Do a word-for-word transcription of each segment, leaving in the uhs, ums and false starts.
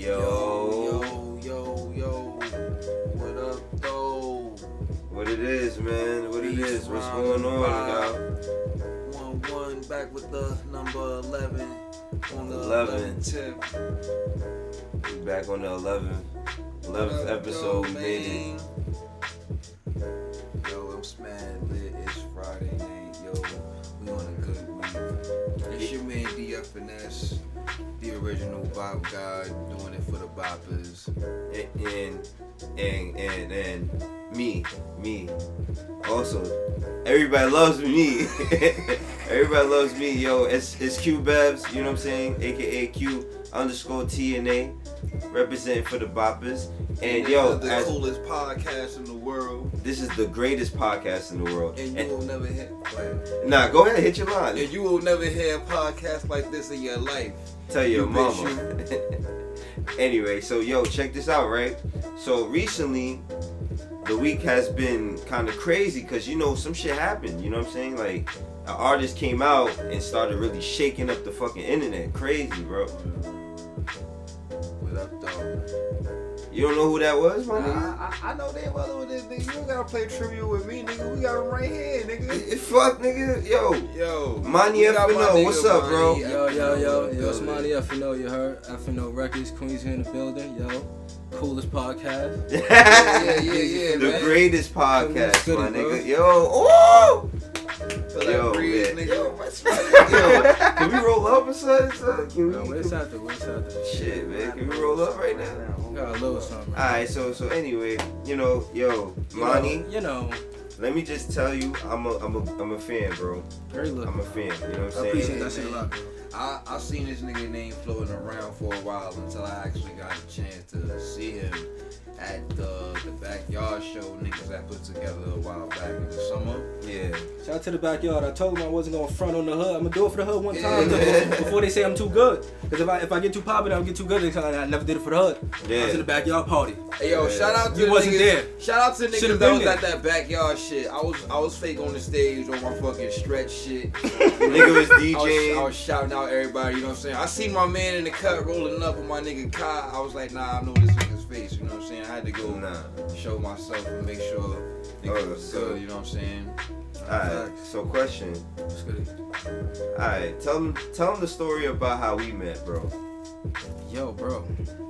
Yo. Yo, yo, yo. What up, though? What it is, man? What it Peace is? What's round going on, y'all? One, one, back with the number eleven on the eleven. eleven tip. We back on the eleventh, eleventh episode. We made it. Yo, I'm smashed lit. It's Friday night. Yo, we on a good week. It's your man D F N S, the original bop guy, doing it for the boppers. And and and and me, me. Also, everybody loves me. Everybody loves me. Yo, it's it's Q Bevs. You know what I'm saying? A K A Q underscore T N A, representing for the boppers. And This yo, is the as, coolest podcast in the world. this is the greatest podcast in the world. And you And- will never hit. Like, nah, go ahead, hit your line. and you will never hear a podcast like this in your life. Tell your You mama. Anyway, so yo, check this out, right? So recently, the week has been kind of crazy because you know some shit happened. You know what I'm saying? Like an artist came out and started really shaking up the fucking internet. Crazy, bro. What up, though? You don't know who that was, my nigga? I, I, I know damn well with this nigga. You don't gotta play trivia with me, nigga. We got him right here, nigga. Fuck, nigga. Yo, Yo, Money we F got and my O. nigga What's up, Money bro? F Yo, and yo, O yo, in yo, the it's building. Money F and O, you heard? F and O Records, Queens in the building, yo. Coolest podcast. Yeah, yeah, yeah, yeah, The man. greatest podcast, Goody, my bro. nigga. Yo, oh! Feel like Yo, breeze, man. nigga. Yo, what's Yo, can we roll up or something? son? Can we? Yo, where's after? Where's after? Shit, man. Can we roll up right now? Got a little something. Alright, so so anyway, you know, yo, Monty, You know, let me just tell you, I'm a I'm a I'm a fan, bro. great look. I'm a fan. You know what I'm I saying? appreciate that shit a lot, bro. I I seen this nigga name floating around for a while until I actually got a chance to see him at the the backyard show niggas that put together a while back in the summer. Yeah. Shout out to the backyard. I told them I wasn't gonna front on the hood. I'm gonna do it for the hood one Yeah, time man. before they say I'm too good. Because if I if I get too popular, I'll get too good. Because I never did it for the hood. I Yeah. was in the backyard party. Hey yo, Yeah. shout out to You the wasn't niggas. there. Shout out to the niggas Should've that been was there. at that backyard shit. I was I was fake on the stage on my fucking stretch shit. Nigga was I was, I DJing. was shouting out everybody, you know what I'm saying? I seen my man in the cut rolling up with my nigga Kai. I was like, nah, I know this nigga's face, you know what I'm saying? I had to go Nah. show myself and make sure nigga Oh, was so- good, you know what I'm saying? Alright, so question. It's good. Alright, tell them tell them the story about how we met, bro. Yo, bro.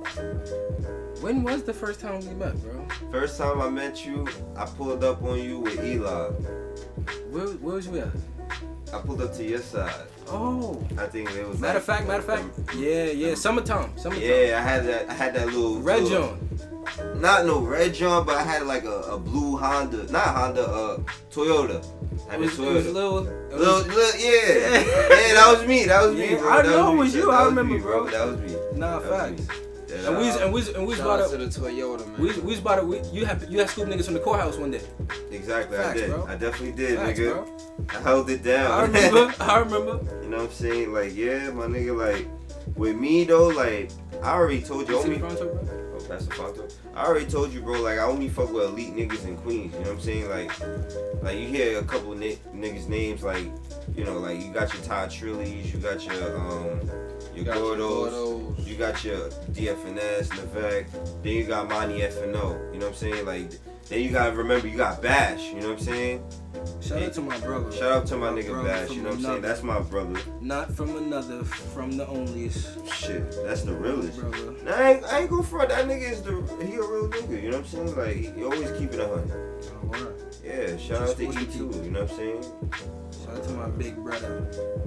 When was the first time we met, bro? First time I met you, I pulled up on you with Eli. Where, where was you at? I pulled up to your side. Oh. I think it was Matter of like- fact, matter of fact. Yeah, yeah. Summertime. Summertime. Yeah, I had that I had that little Red little- John. Not no red John, but I had like a, a blue Honda, not Honda, uh, Toyota. I It had a was, it was Toyota. little. It Little, was, little, yeah, yeah, that was me. That was me, Yeah, bro. I that know was it me. was you. That I was remember, me, bro. That was me. nah, That was facts. me. Yeah, And that we was- was, and we was, and we was Shout about out to. to the Toyota, man. We, we was about to. We, you had you had scoop niggas from the courthouse one day. exactly, I Facts, did. bro. I definitely did, Facts, nigga. bro. I held it down. I remember. I remember. You know what I'm saying? Like, yeah, my nigga, like, with me though, like, I already told you, You see only, the Pronto, bro? oh, Pastor Fonto. I already told you, bro, like, I only fuck with elite niggas in Queens, you know what I'm saying? Like, like you hear a couple ni- niggas' names, like, you know, like, you got your Todd Trillies, you got your, um, your You got your Gordos, Gordos. you got your D F N S, Navec, then you got Monty F and O, you know what I'm saying? Like, then you gotta remember, you got Bash, you know what I'm saying? Shout out to my brother. Shout out to my nigga brother Bash, from you know what I'm saying? another- That's my brother. Not from another, from the onlyest. Shit, that's the realest. Brother. Nah, I ain't, I ain't go front. That nigga is the he a real nigga. You know what I'm saying? Like he always keep it a hundred. Oh, word. Yeah, shout Just out to supposed E to two. keep it. You know what I'm saying? Shout out to my big brother.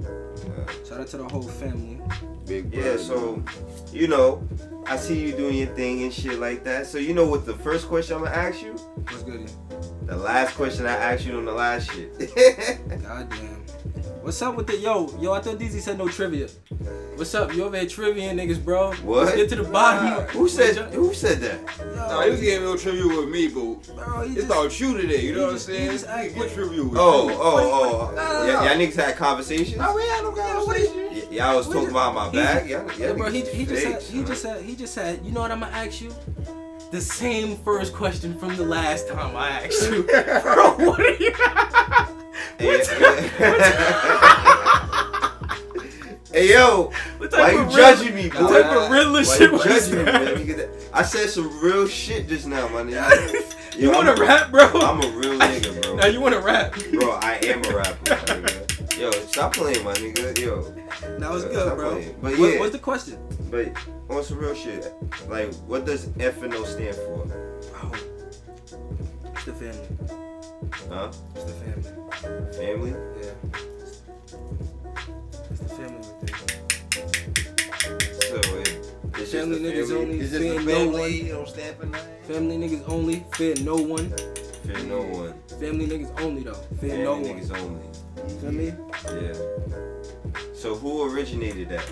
Uh, Shout out to the whole family. Big yeah, brother. so you know, I see you doing your thing and shit like that. So you know what the first question I'm gonna ask you? What's good? The last question I asked you on the last shit. Goddamn. What's up with the yo? Yo, I thought D Z said no trivia. What's up? You over here trivia niggas, bro? What? Let's get to the bottom. Nah. Who said who said that? Yo, Nah, he was getting real trivia with me, but bro, he it's just, about you today, you know he what I'm just- he saying? just act- Get get trivia with Oh, you. oh, oh. Nah, nah, Y- nah. y'all niggas had conversations? Nah, we had no conversation. Y- y'all was We talking just- about my he bag? just- Y'all, y'all Yeah, bro, he, niggas he just fake, said, he son. just said, he just said, you know what I'm gonna ask you? The same first question from the last time I asked you. Bro, what are you? Hey, hey, yo, What type Why of you real- judging me, The boy? type of realist Why shit you was judging me, that? man? You get that- I said some real shit just now, my nigga. You Yo, want to I'm a- rap, bro? I'm a real nigga, bro. Now you want to rap? Bro, I am a rapper, my nigga. Yo, stop playing, my nigga. Yo. That was Uh, good, stop bro. playing. But What- yeah. What's the question? But on some real shit, like, what does F and O stand for? Oh, it's the family. Huh? It's the family. Family? Yeah. It's the family right there. So, it, it's Family just the niggas family. only. It's just Fear the no family, one. you don't stand for nothing. Family niggas only. Fear no one. Fear no one. Family niggas only though. Fear Family no one. niggas only. Feel me? Yeah. So who originated that?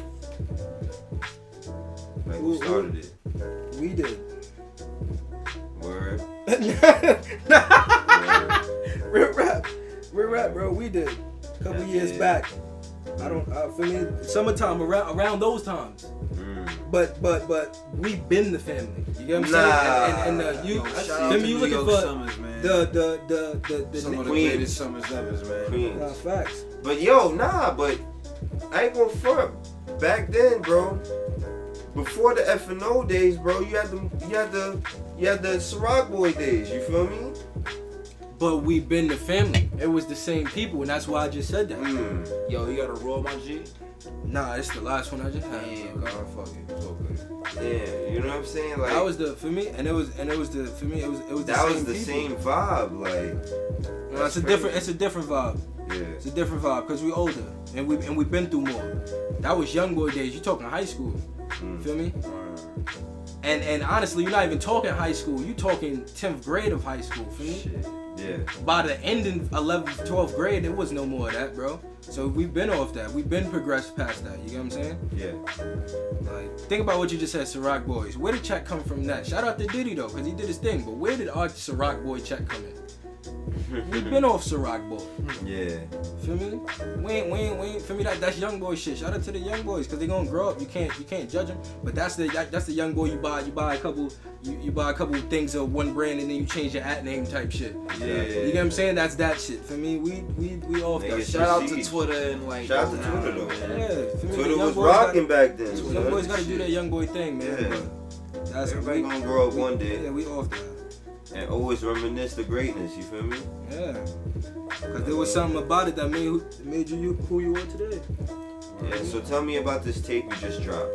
Like who Who- who- started it? We did. Word. Real rap. Real rap, bro. We did. A couple Yeah, years yeah. back. I don't. Uh, for me, summertime around around those times. Mm. But but but we been the family. You get what I'm Nah. saying? And, and, and uh, you, Yo, shout out them to you New looking York for summers, man. the the the the the. Some the of the Queens. greatest summers ever, man. Queens. Nah, facts. But yo, nah, but I ain't gonna front. Back then, bro, before the F and O days, bro, you had the you had the you had the Ciroc Boy days. You feel me? But we been the family. It was the same people, and that's why I just said that. Mm. Yo, you got a roll, my G? Nah, it's the last one I just had. Damn, bro. God, fuck it. It's all good. Yeah, you know what I'm saying? Like That was the for me, and it was and it was the for me it was it was the that same was the people. same vibe. Like No, it's a different it's a different vibe. yeah. It's a different vibe because we older and we and we've been through more. That was young boy days. You talking high school? Mm. Feel me? And and honestly, you're not even talking high school. You talking tenth grade of high school. Feel me? Shit. Yeah. By the end of eleventh, twelfth grade, there was no more of that, bro. So we've been off that. We've been progressed past that. You get what I'm saying? Yeah. Like, think about what you just said, Ciroc Boys. Where did check come from that? Shout out to Diddy though, cause he did his thing. But where did our Ciroc Boy check come in? We've been off Ciroc Boy. Yeah. Feel me? We ain't, we ain't, we ain't. Feel me? That that's young boy shit. Shout out to the young boys, cause they gonna grow up. You can't, you can't judge them. But that's the, that, that's the young boy you buy. You buy a couple, you, you buy a couple things of one brand, and then you change your at name type shit. Yeah. You get what I'm saying? That's that shit. For me, we, we, we off that. Nigga, shit. Shout out to Jeez. Twitter and like. Shout out to nah, Twitter, though. man. Yeah, for me, Twitter the young was boys rocking gotta, back then. Young son. boys gotta do their young boy thing, man. Yeah. But that's Everybody we, gonna grow up we- one day Yeah, we off that. and always reminisce the greatness. You feel me? Yeah. Cause there was something about it that made who- made you you- who you are today. Yeah. So tell me about this tape you just dropped.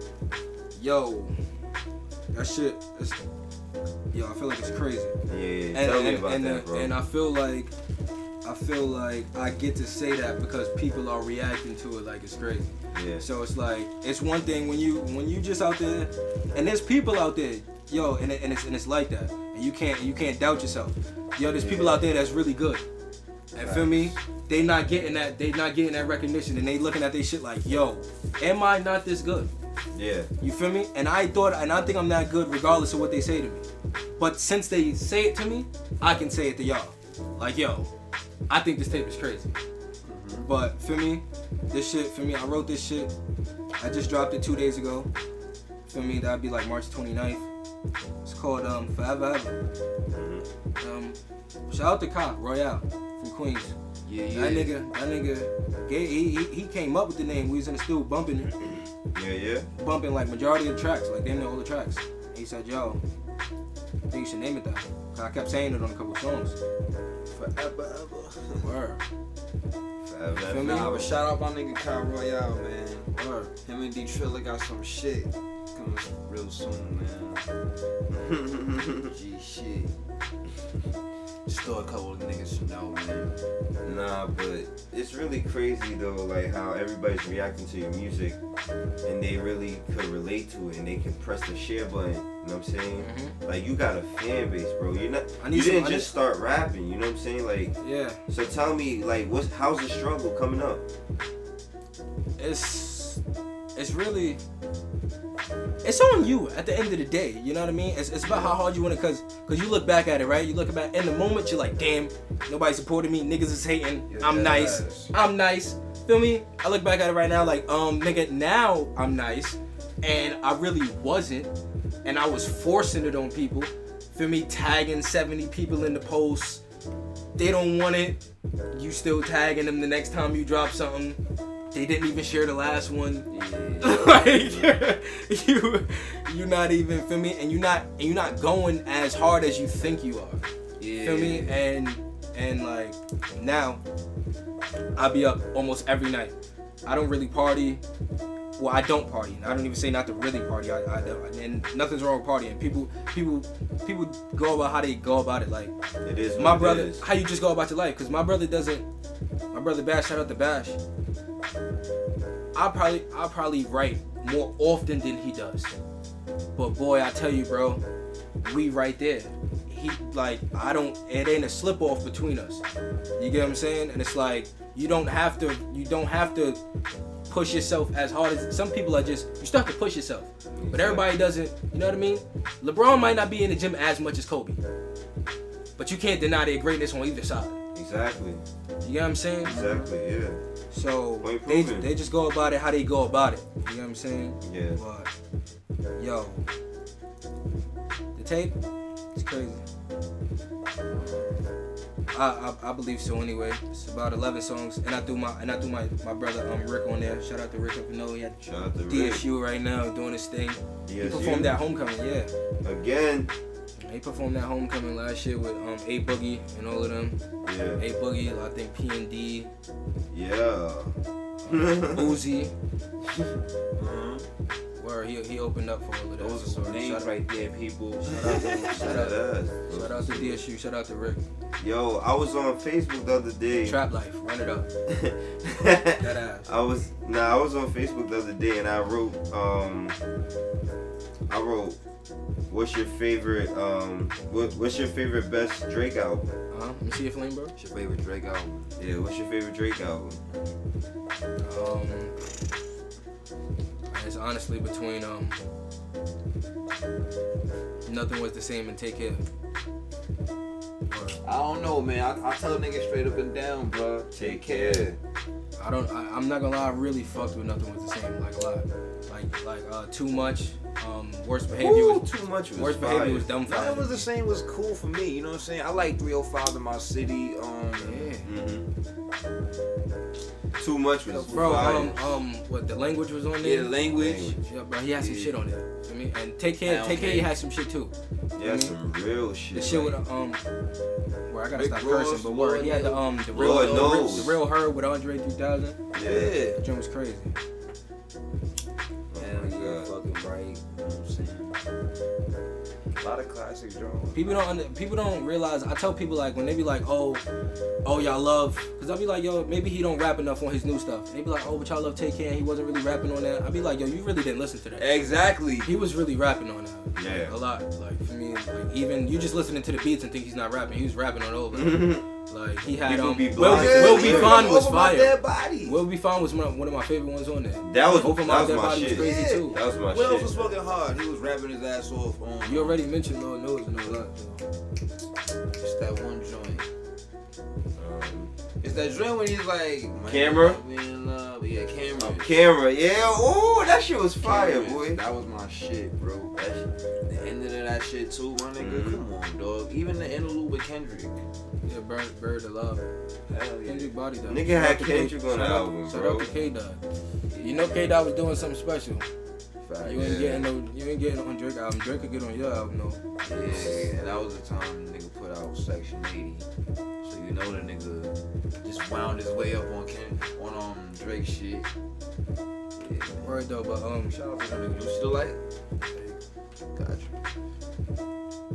Yo, that shit. Is, yo, I feel like it's crazy. Yeah. yeah. And, Tell me and, about and, that, uh, bro. and I feel like I feel like I get to say that because people are reacting to it like it's crazy. yeah. So it's like it's one thing when you when you just out there, and there's people out there, yo, and, it, and it's and it's like that, and you can't you can't doubt yourself. Yo, there's people out there that's really good, and feel me, they not getting that they not getting that recognition, and they looking at their shit like, yo, am I not this good? Yeah. You feel me? And I thought, and I think I'm that good regardless of what they say to me. But since they say it to me, I can say it to y'all. Like, yo, I think this tape is crazy. Mm-hmm. But for me, this shit, for me, I wrote this shit. I just dropped it two days ago. For me, that'd be like March twenty-ninth. It's called um, Forever Ever. Mm-hmm. Um, shout out to Ka Royale from Queens. Yeah, yeah. That nigga, that nigga, gave, he, he he came up with the name. We was in the studio bumping it. Yeah. Yeah. bumping like majority of the tracks, like damn near all the tracks. And he said, yo, I think you should name it that. Cause I kept saying it on a couple songs. Forever, ever. Word. Forever. Feel Ever. me? Nah, but shout out my nigga Kyle Royale, man. Word. Him and D Triller got some shit coming real soon, man. G shit. Just throw a couple of niggas to know, man. Nah, but it's really crazy though, like how everybody's reacting to your music and they really could relate to it and they can press the share button. You know what I'm saying? Mhm. Like you got a fan base, bro. You're not. I need You some- didn't I need- just start rapping. You know what I'm saying? Like, Yeah. so tell me, like, what's how's the struggle coming up? It's it's really it's on you at the end of the day. You know what I mean? It's, it's about how hard you want it, cause cause you look back at it, right? You look back in the moment, you're like, damn, nobody supported me. Niggas is hating. I'm Yeah. nice. I'm nice. Feel me? I look back at it right now, like, um, nigga, now I'm nice, and I really wasn't, and I was forcing it on people. Feel me? Tagging seventy people in the post. They don't want it. You still tagging them the next time you drop something. They didn't even share the last one. Yeah. Like you, you not even feel me, and you not, and you not going as hard as you think you are. Yeah. Feel me? And and like now, I be up almost every night. I don't really party. Well, I don't party. I don't even say not to really party. I, I don't, and nothing's wrong with partying. People, people, people go about how they go about it. Like It is. my what it brother, is. how you just go about your life. Cause my brother doesn't. My brother Bash, shout out to Bash. I probably, I probably write more often than he does. But boy, I tell you, bro, we right there. He like, I don't. It ain't a slip off between us. You get what I'm saying? And it's like you don't have to. You don't have to push yourself as hard as some people are. Just you still have to push yourself, but everybody doesn't. You know what I mean? LeBron might not be in the gym as much as Kobe, but you can't deny their greatness on either side. Exactly. You get what I'm saying? Exactly. Yeah. So Point they, proven. they just go about it how they go about it. You know what I'm saying? Yeah. But yo, the tape, it's crazy. I, I I believe so anyway. It's about eleven songs, and I threw my and I threw my, my brother um Rick on there. Shout out to Rick. If you know he had Shout out to D Rick. S U right now doing his thing. He D S U. performed at Homecoming, yeah. Again. He performed at Homecoming last year with um A Boogie and all of them. Yeah. A Boogie, I think P and D, Yeah. Uzi. Uh-huh. Where he he opened up for all of that. Those are some So names shout out- right there, people. Shout out, to, shout, out, Yes. shout out to D S U. Shout out to Rick. Yo, I was on Facebook the other day. Trap Life, run it up. That ass. I was nah, I was on Facebook the other day and I wrote um I wrote what's your favorite um what, what's your favorite best Drake album? Uh-huh. Let me see your flame, bro. What's your favorite Drake album? Yeah, what's your favorite Drake album? Um, it's honestly between um, Nothing Was the Same and Take Care. I don't know, man. I, I tell niggas straight up and down, bro. Take care. I don't. I, I'm not gonna lie. I really fucked with Nothing Was the Same like a lot. Like like uh, Too Much. Um, Worst Behavior Ooh, was too much was Worst fire. Behavior was dumb Nothing fire. Was the Same was cool for me. You know what I'm saying? I like three oh five in my city. Um, Yeah. Mm-hmm. Too much was Bro, fire. um, um, what the language was on yeah, there? the language. Yeah, bro, he had some Yeah. shit on there. For me, and Take Care, I Take Care, don't he care. had some shit too. Yeah, some real shit. The shit like- with um, where I gotta Rick stop Ross, cursing, but where he had the um, the real, Lord the, knows. the real her with Andre three thousand. Yeah. Yeah. That joint was crazy. Hell my yeah, God. fucking right. You know what I'm saying? A lot of classic dramas. People don't under, people don't realize. I tell people like when they be like, oh, oh y'all love, cause I'll be like, yo, maybe he don't rap enough on his new stuff. And they be like, oh, but y'all love Take Care. And he wasn't really rapping on that. I be like, yo, you really didn't listen to that. Exactly. He was really rapping on that. Yeah. Like, a lot. Like for me, like even you just listening to the beats and think he's not rapping. He was rapping on all of them. Like he had People um, be Will, blind. Will Be Yeah. Fine was Over my fire. dead body. Will Be Fine was one of, one of my favorite ones on there. That was Over that My was Dead my Body was shit. crazy Yeah. too. That was my What else was shit. fucking hard? He was rapping his ass off on. You already mentioned Lord Knows and all that. So. It's that one joint. Um, It's that joint when he's like, man, Camera? we in love. Yeah, camera. camera, yeah. Oh, that shit was fire, Cameras. boy. That was my shit, bro. That shit- The ending of that shit too, my nigga. Mhm. Come on, dog. Even the interlude with Kendrick. Yeah, Bird, Bird of Love. Hell yeah. Kendrick Body Dog. Nigga Shout had out to Kendrick K- on the shout out- album, Shout bro. out to K Dog. You know K Dog was doing something special. Fact. You ain't Yeah. getting no, you ain't getting on Drake album. Drake could get on your album though. Yeah, and that was the time the nigga put out Section eighty. So you know the nigga just wound his way up on Ken, on um Drake shit. Yeah. Word though, but um, Shout out to that nigga. You still like? Gotcha.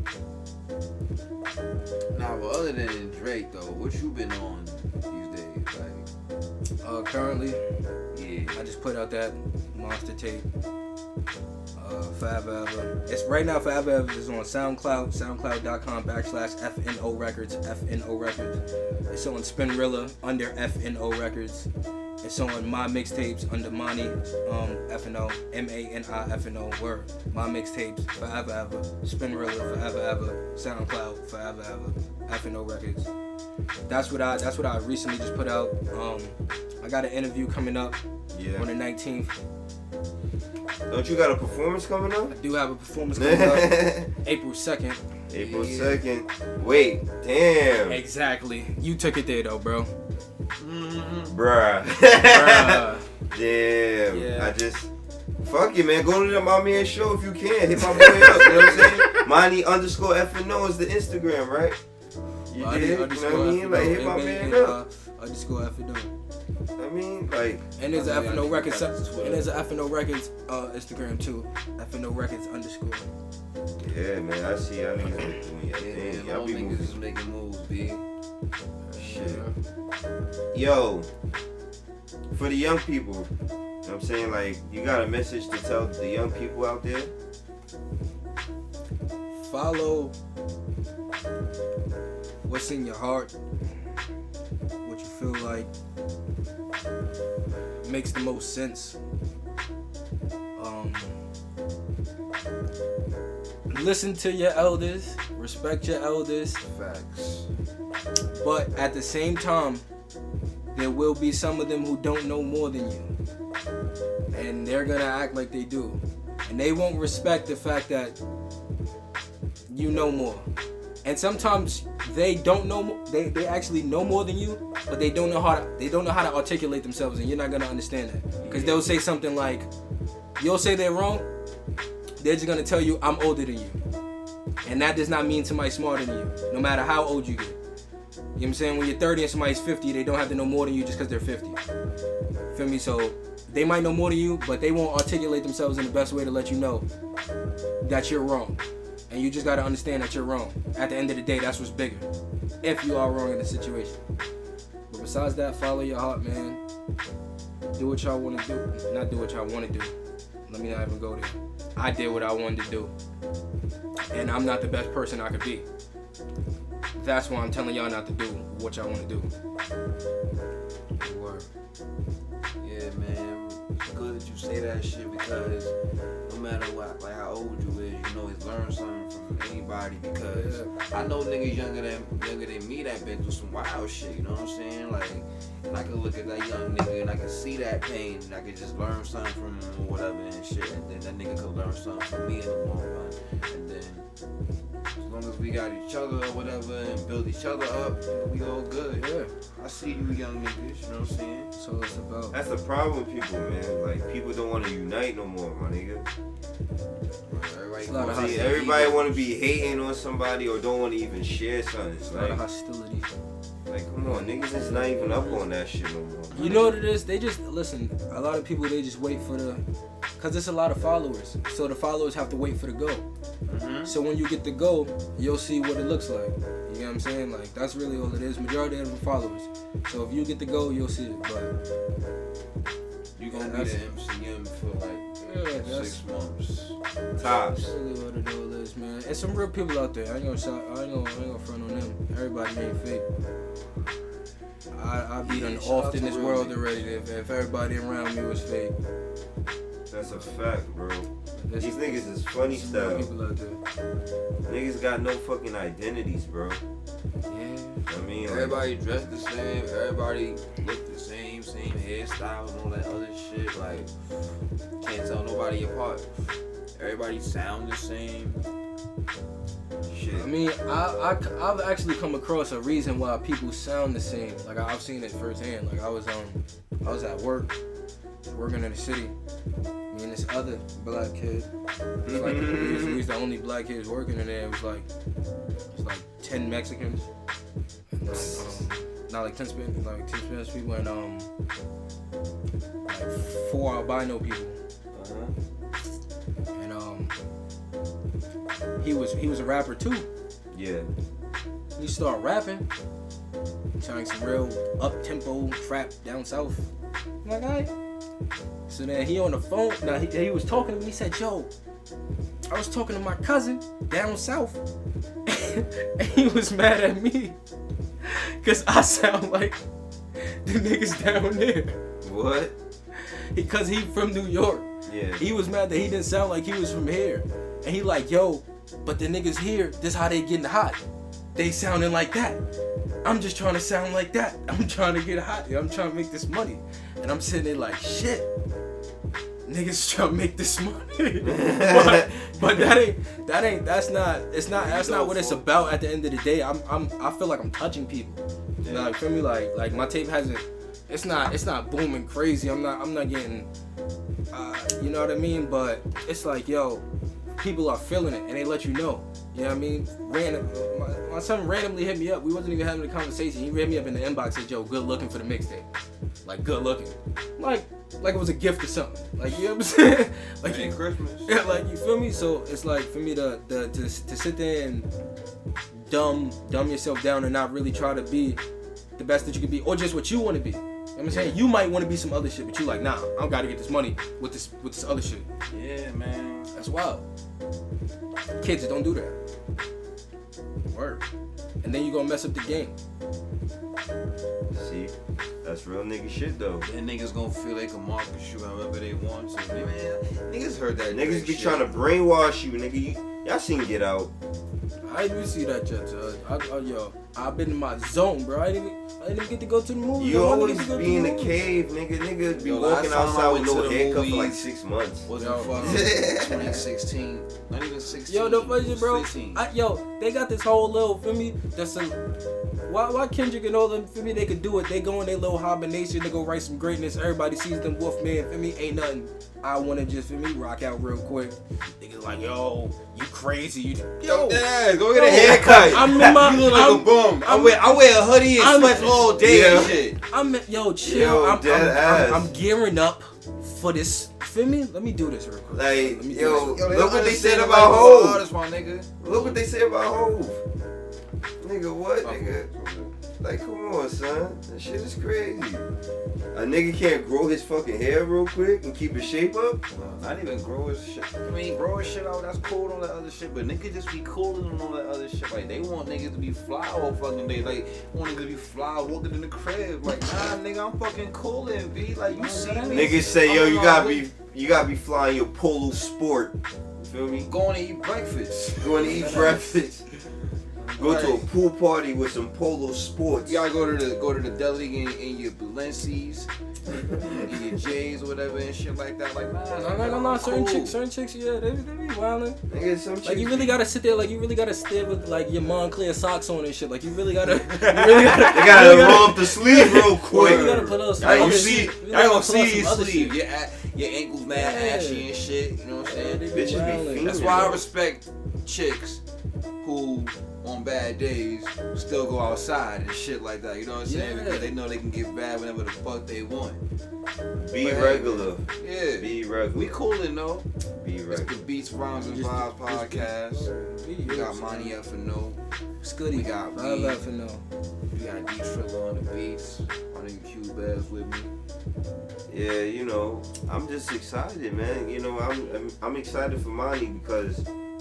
Now, but other than Drake though, what you been on these days? Like, uh, currently yeah. I just put out that monster tape. Uh, Forever. It's right now. Forever is on SoundCloud. SoundCloud.com backslash FNO Records. FNO Records. It's on Spinrilla under F N O Records. It's on My Mixtapes under Monty um, F N O. M A N I F N O. Word. My Mixtapes. Forever Ever. Spinrilla. Forever Ever. SoundCloud. Forever Ever. F N O Records. That's what I. That's what I recently just put out. Um, I got an interview coming up Yeah. on the nineteenth. Don't you got a performance coming up? I do have a performance coming up April second. April Yeah. second. Wait, damn. Exactly. You took it there though, bro. Mm-hmm. Bruh. Bruh. Damn. Yeah. I just Fuck it, man. Go to the my man show if you can. Hit my boy up. You know what I'm saying? Money underscore F and O is the Instagram, right? You Money did? You know what I mean? Like, hit my man up. Underscore F and O. I mean, like. And there's an F and O Records. That's And Twitter. there's an F and O Records uh, Instagram too. F and O Records underscore. Yeah, man. I see y'all niggas doing your Yeah, thing. man, Y'all all be niggas moving. is making moves, B. Shit. Yo, for the young people, you know what I'm saying? Like, you got a message to tell the young people out there? Follow what's in your heart, what you feel like makes the most sense. Um, listen to your elders, respect your elders, Facts. but at the same time, there will be some of them who don't know more than you. And they're gonna act like they do. And they won't respect the fact that you know more. And sometimes they don't know more, they, they actually know more than you, but they don't know how to they don't know how to articulate themselves, and you're not gonna understand that. Because they'll say something like, you'll say they're wrong, they're just gonna tell you I'm older than you. And that does not mean somebody's smarter than you, no matter how old you get. You know what I'm saying? When you're thirty and somebody's fifty, they don't have to know more than you just because they're fifty. Feel me? So they might know more than you, but they won't articulate themselves in the best way to let you know that you're wrong. And you just gotta understand that you're wrong. At the end of the day, that's what's bigger. If you are wrong in the situation. But besides that, follow your heart, man. Do what y'all wanna do. Not do what y'all wanna do. Let me not even go there. I did what I wanted to do. And I'm not the best person I could be. That's why I'm telling y'all not to do what y'all want to do. Word. Yeah, man. It's good that you say that shit because no matter what, like how old you is, you can always learn something from anybody. Because I know niggas younger than younger than me that been through some wild shit. You know what I'm saying? Like, and I can look at that young nigga and I can see that pain and I can just learn something from him or whatever and shit. And then that nigga could learn something from me in the long run. And then as long as we got each other or whatever and build each other up, we all good. Yeah. I see you young niggas, you know what I'm saying? That's all it's about. That's the problem with people, man. Like, people don't want to unite no more, my nigga. Everybody It's a lot of wants See, to everybody eat. want to be hating on somebody or don't want to even share something. It's A lot of like, hostility. like, come on, niggas is not even up on that shit no more. You know what it is? They just, listen, a lot of people, they just wait for the, because there's a lot of followers. So the followers have to wait for the go. Mhm. So when you get the go, you'll see what it looks like. You know what I'm saying? Like, that's really all it is. Majority of them followers. So if you get the go, you'll see it. But You gonna be That's- the M C M for like yeah, that's, six months. Tops. that's really what it all is, man. And some real people out there. I ain't gonna shout, I ain't gonna, I ain't gonna front on them. Everybody ain't fake. I I be done Yeah, shout off out in to this real world niggas. already. If, if everybody around me was fake, That's a fact, bro. there's These niggas is funny some real style. people out there. Niggas got no fucking identities, bro. Yeah. I mean, like, Everybody dressed the same. Everybody look the same, same hairstyle and all that other shit. Like, can't tell nobody apart. Everybody sound the same. shit. I mean, I, I, I've actually come across a reason why people sound the same. Like, I've seen it firsthand. Like, I was um, I was at work, working in the city. Me and this other black kid. It was like, we was, we was the only black kids working in there. It was like, it was like ten Mexicans. And like, um, not like ten Spanish, like ten Spanish people, and um, like four albino people. Uh-huh. And um, he was he was a rapper too. Yeah. He started rapping, sounding some real up tempo trap down south. I'm like, alright. So then he on the phone. Now he, he was talking to me. He said, "Yo, I was talking to my cousin down south, and he was mad at me because I sound like the niggas down there What? because he from New York. Yeah. He was mad that he didn't sound like he was from here, and he like, yo, but the niggas here, this how they getting hot. They sounding like that. I'm just trying to sound like that. I'm trying to get hot. I'm trying to make this money. And I'm sitting there like, shit. Niggas trying to make this money. but, but that ain't that ain't that's not it's not that's not what it's about at the end of the day. I'm I'm I feel like I'm touching people. You know, like feel me like like my tape hasn't it's not it's not booming crazy. I'm not I'm not getting uh, you know You know what I mean? But it's like, yo, people are feeling it and they let you know. You know what I mean? Random, my, my son randomly hit me up. We wasn't even having a conversation. He hit me up in the inbox and said, yo, good looking for the mixtape. Like, good looking. Like, like it was a gift or something. Like, you know what I'm saying? Like, Ain't Christmas. Yeah, like, you feel me? So it's like, for me to, to, to, to sit there and dumb, dumb yourself down and not really try to be the best that you could be, or just what you want to be. You know what I'm saying? You might want to be some other shit, but you like, nah, I don't gotta get this money with this with this other shit. Yeah, man. That's wild. Kids, don't do that. Word. And then you gonna mess up the game. See, that's real nigga shit though. Then niggas gonna feel they can market you however they want to. Man, niggas heard that. Niggas be shit. trying to brainwash you, nigga. You, y'all seen Get Out? I didn't even see that yet, Judge. I, I, yo, I've been in my zone, bro. I didn't even, I didn't even get to go to the movie. You I always didn't get to go be to in the movies. cave, nigga. Niggas be Yo, walking last time I outside with went no to the haircut for movies like six months. Wasn't Yo, fucking twenty sixteen. Not even sixteen. Yo, the budget, bro. sixteen. I, yo, they got this whole little, feel me? That's some. Why, why Kendrick and all them, feel me? They could do it. They go in their little hibernation. They go write some greatness. Everybody sees them Wolfman, feel me? Ain't nothing. I want to just, feel me? Rock out real quick. Niggas like, yo, you crazy? You, yo, Yeah, go get a yo, haircut. I'm in my. You look like I'm, a bum. I I'm- wear I wear a hoodie and I'm- sweats all day Yeah. and shit. I'm yo, chill. Yo, I'm, dead I'm, ass. I'm, I'm gearing up for this. Feel me? Let me do this real quick. Like, Let me do yo, this. Yo, look what they said understand about like Hov. artists, my nigga. Look what they say about Hov. Nigga, what, nigga? Like, come on, son. That shit is crazy. A nigga can't grow his fucking hair real quick and keep his shape up. Not even grow his shit. I mean, grow his shit out, that's cool and all that other shit, but niggas just be cooling and all that other shit. Like, they want niggas to be fly all fucking day. Like, want niggas to be fly walking in the crib. Like, nah, nigga, I'm fucking cooling, B. Like, you see me. Niggas say, yo, I'm you on gotta my be, you gotta be flying your Polo Sport. You feel me? going to eat breakfast. Going to eat breakfast. Go to a Right. pool party with some Polo Sports. You gotta go to the go to the deli in, in your Balenci's, in your J's or whatever and shit like that. Like, nah, I'm not gonna lie, I'm certain cool. chicks, certain chicks, yeah, they, they be wildin'. Nigga, some Like chicks you really be- gotta sit there, like you really gotta stare with like your Moncler socks on and shit. Like you really gotta, you really gotta, They gotta you really roll up the sleeve real quick. You gotta put up some Y'all other gonna shit. see, You y'all really gonna gotta see put up your some other sleeve. shit. Your, a- your ankles mad Yeah. ashy and shit. You know what I'm Yeah, saying? they be Bitches be wildin'. fiending. That's why I respect chicks who, on bad days, still go outside and shit like that. You know what I'm saying? Yeah. Because they know they can get bad whenever the fuck they want. Be But, regular. Yeah. Be regular. We coolin' though. Be It's regular. the Beats, Rhymes, and Just- Vibes just- podcast. We We got Monty F and No. Scuddy. We got I weed. love to know. We got D Triller on the beats. My nigga Q Bears with me. Yeah, you know, I'm just excited, man. You know, I'm I'm, I'm excited for Monty because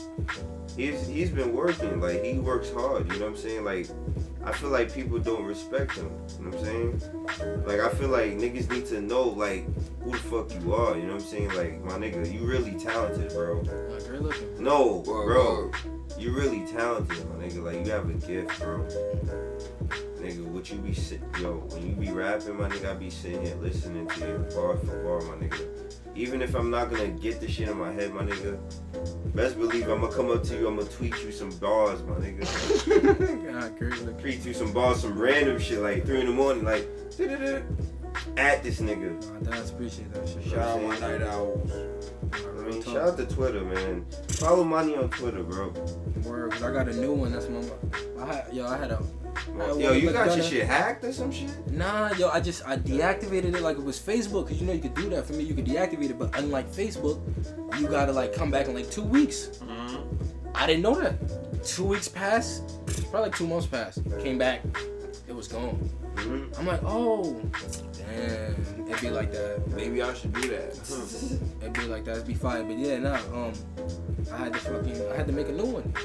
he's he's been working. Like he works hard. You know what I'm saying? Like I feel like people don't respect him. You know what I'm saying? Like I feel like niggas need to know like who the fuck you are. You know what I'm saying? Like my nigga, you really talented, bro. Uh, great looking. No, Word, bro, word. you really talented, my nigga. Like you have a gift, bro. Nigga, what you be sit, yo, when you be rapping, my nigga, I be sitting here listening to you bar for bar, my nigga. Even if I'm not gonna get the shit in my head, my nigga, best believe I'm gonna come up to you, I'm gonna tweet you some bars, my nigga. God, great looking. Tweet you some bars, some random shit, like three in the morning, like, "Du-du-du," at this nigga. Oh, I appreciate that shit. Shout out my night owls. I mean, shout out to Twitter, man. Follow Monty on Twitter, bro. Word, cause I got a new one. That's my. I had, yo, I had a. I had Yo, one you got your McDonough. shit hacked or some shit? Nah, yo, I just I deactivated it like it was Facebook, cause you know you could do that for me. You could deactivate it, but unlike Facebook, you gotta like come back in like two weeks. I didn't know that. Two weeks passed, probably like two months passed. Came back, it was gone. Mm-hmm. I'm like, oh, damn, it'd be like that. Maybe I should do that. It'd be like that. It'd be fire. But yeah, nah. Um, I had to fucking, I had to make a new one.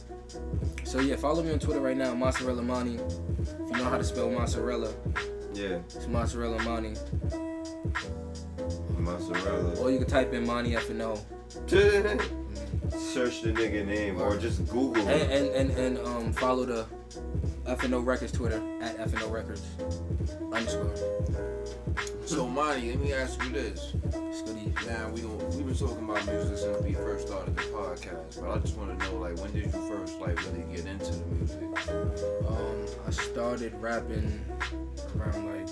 So yeah, follow me on Twitter right now, Mozzarella Monty. If you know how to spell mozzarella, Yeah, it's Mozzarella Monty. mozzarella. Or you can type in Monty F and O. Search the nigga name or just Google And it. and, and, and um follow the F and O Records Twitter at F and O Records underscore. So, Monty, let me ask you this. Now, we gon' we been talking about music since we first started the podcast, but I just want to know, like, when did you first, like, really get into the music? Um, I started rapping around like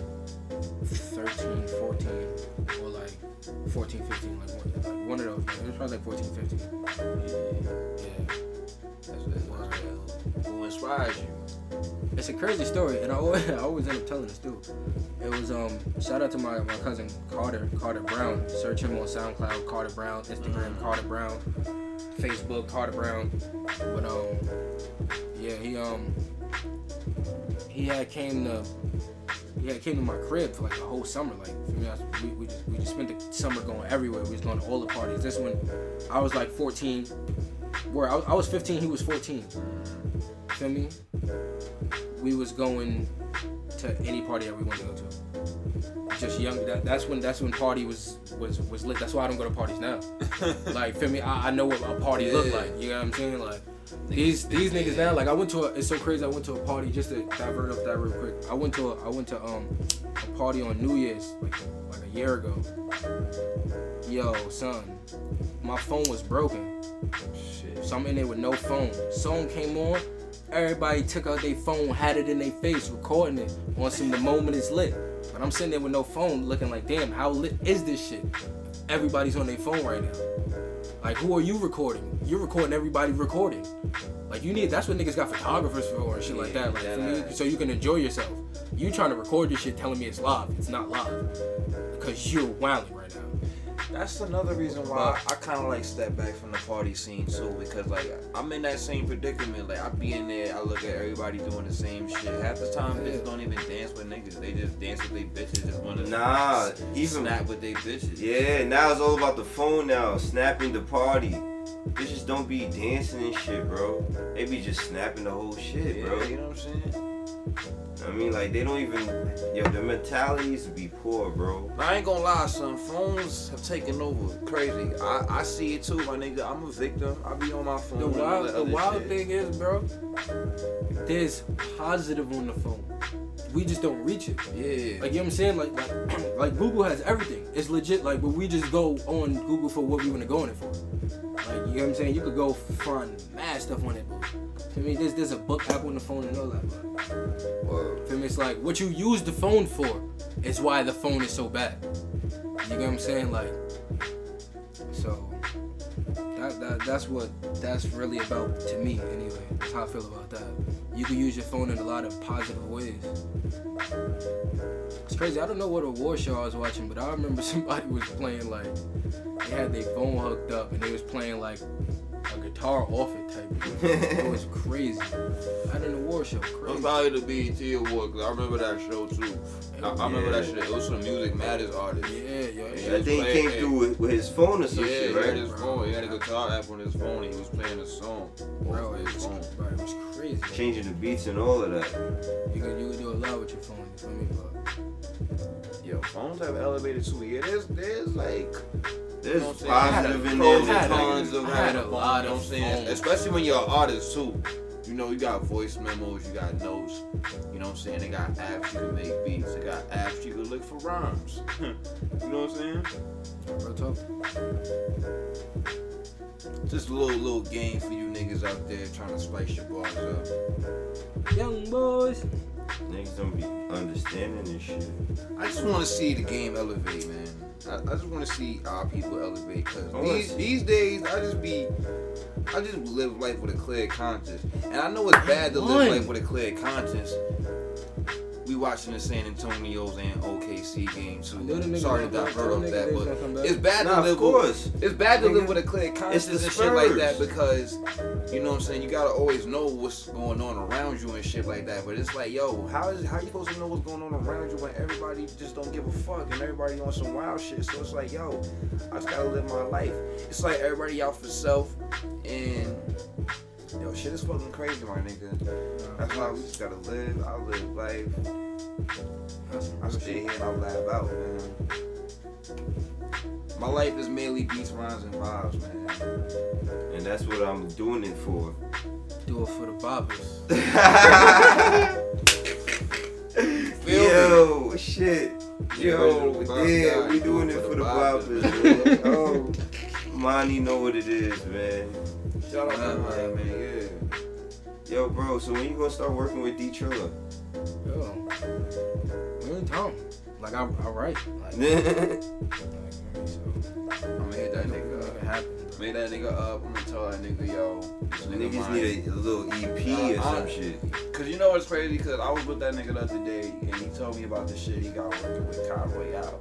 thirteen, fourteen, or like fourteen, fifteen, like one, like one of those. Like, it was probably like fourteen, fifteen. Yeah. Yeah. That's, that's wild. Who inspires you? It's a crazy story, and I always, I always end up telling this too. It was um shout out to my, my cousin Carter, Carter Brown. Search him on SoundCloud, Carter Brown, Instagram, Carter Brown, Facebook, Carter Brown. But um yeah, he um he had came to he had came to my crib for like the whole summer. Like for me, I, we we just we just spent the summer going everywhere. We was going to all the parties. This one, I was like fourteen. Where I was, I was fifteen, he was fourteen. Feel me? We was going to any party that we wanted to go to. Just young. That, that's when that's when party was was was lit. That's why I don't go to parties now. Like feel me? I, I know what a party yeah. look like. You know what I'm saying? Like these these niggas now. Like I went to a. It's so crazy. I went to a party just to divert off that real quick. I went to a. I went to um a party on New Year's like like a year ago. Yo, son, my phone was broken. Shit. So I'm in there with no phone. Song came on. Everybody took out their phone, had it in their face, recording it on some the moment it's lit. But I'm sitting there with no phone, looking like, damn, how lit is this shit? Everybody's on their phone right now. Like, who are you recording? You're recording everybody recording. Like, you need, that's what niggas got photographers for and shit like that. Like, for me, so you can enjoy yourself. You trying to record this shit telling me it's live. It's not live. Because you're wilding right now. That's another reason why I, I kind of like step back from the party scene too, because like I'm in that same predicament. Like I be in there, I look at everybody doing the same shit. Half the time, bitches don't even dance with niggas. They just dance with they bitches. Just wanna Nah, s- even snap with they bitches. Yeah, now it's all about the phone now, snapping the party. Bitches don't be dancing and shit, bro. They be just snapping the whole shit, Yeah, bro. you know what I'm saying? I mean, like, they don't even, yo, the mentalities be poor, bro. I ain't gonna lie, son. Phones have taken over. Crazy. I, I see it too, my nigga. I'm a victim. I be on my phone. The and all wild, that the other wild shit. thing is, bro, there's positive on the phone. We just don't reach it. Yeah. Like, you know what I'm saying? Like, like, like Google has everything. It's legit, like, but we just go on Google for what we want to go on it for. Like, you know what I'm saying? You could go find mad stuff on it, but I mean, there's, there's a book app on the phone and all that, but Or, for me, it's like, what you use the phone for is why the phone is so bad. You get what I'm saying? Like, so, that, that that's what that's really about to me, anyway. That's how I feel about that. You can use your phone in a lot of positive ways. It's crazy. I don't know what award show I was watching, but I remember somebody was playing, like, they had their phone hooked up and they was playing, like, a guitar off it type of thing. It was crazy. At an award show, It was crazy. probably the B E T Award, because I remember that show too. I, I remember that shit. It was some Music Matters artist. Yeah, yeah, yeah. Yeah. I think he came Hey, through with, with his phone or some Yeah, shit, he had right? his phone. He had a guitar app on his phone. And he was playing a song Bro, off it his was, phone. bro, it was crazy. Changing the beats and all of that. You can, you can do a lot with your phone, you feel me? But Yo, phones have elevated too. Yeah, there's, there's like, There's you know what I'm saying? positive in pros there. and I had a- cons of I had having a a phone. lot You know of what I'm saying? phones. Especially when you're an artist too. You know, you got voice memos, you got notes. You know what I'm saying? They got apps you can make beats. They got apps you can look for rhymes. You know what I'm saying? real talk. Just a little little game for you niggas out there trying to spice your bars up. Young boys. Niggas don't be understanding this shit. I just want to see the game elevate, man. I, I just want to see our people elevate, cause I wanna these see- these days I just be, I just live life with a clear conscience, and I know it's bad to live Won. life with a clear conscience. We watching the San Antonio's and O K C game I knew the too. nigga Sorry to gonna come- divert tell off the nigga that, they was but gonna come back. it's bad Nah, to of live. course. With, it's bad to Nigga, live with a clear conscience the and shit like Spurs. that, because you know what I'm saying. You gotta always know what's going on around you and shit like that. But it's like, yo, how is how you supposed to know what's going on around you when everybody just don't give a fuck and everybody on some wild shit? So it's like, yo, I just gotta live my life. It's like everybody out for self, and yo, shit is fucking crazy, my nigga. That's why we just gotta live. I live life. I stay here and I laugh out, man. My life is mainly beats, rhymes, and vibes, man. And that's what I'm doing it for. Do it for the boppers. Feel Yo, shit. Yo, Bop yeah, God, we doing it for the boppers, man. Oh, Monty know what it is, man. Shout out to Uh, man, man, yeah. Yo, bro, so when you gonna start working with D Trilla? Yo, really dumb. Like I, I write. Like, Yeah. like, so, I'm gonna hit that make nigga it up. happen. Make that nigga up. I'm gonna tell that nigga, yo. This nigga Niggas mine. need a, a little E P or Uh, some I- shit. Cause you know what's crazy? Cause I was with that nigga the other day and he told me about the shit he got working with Cowboy out.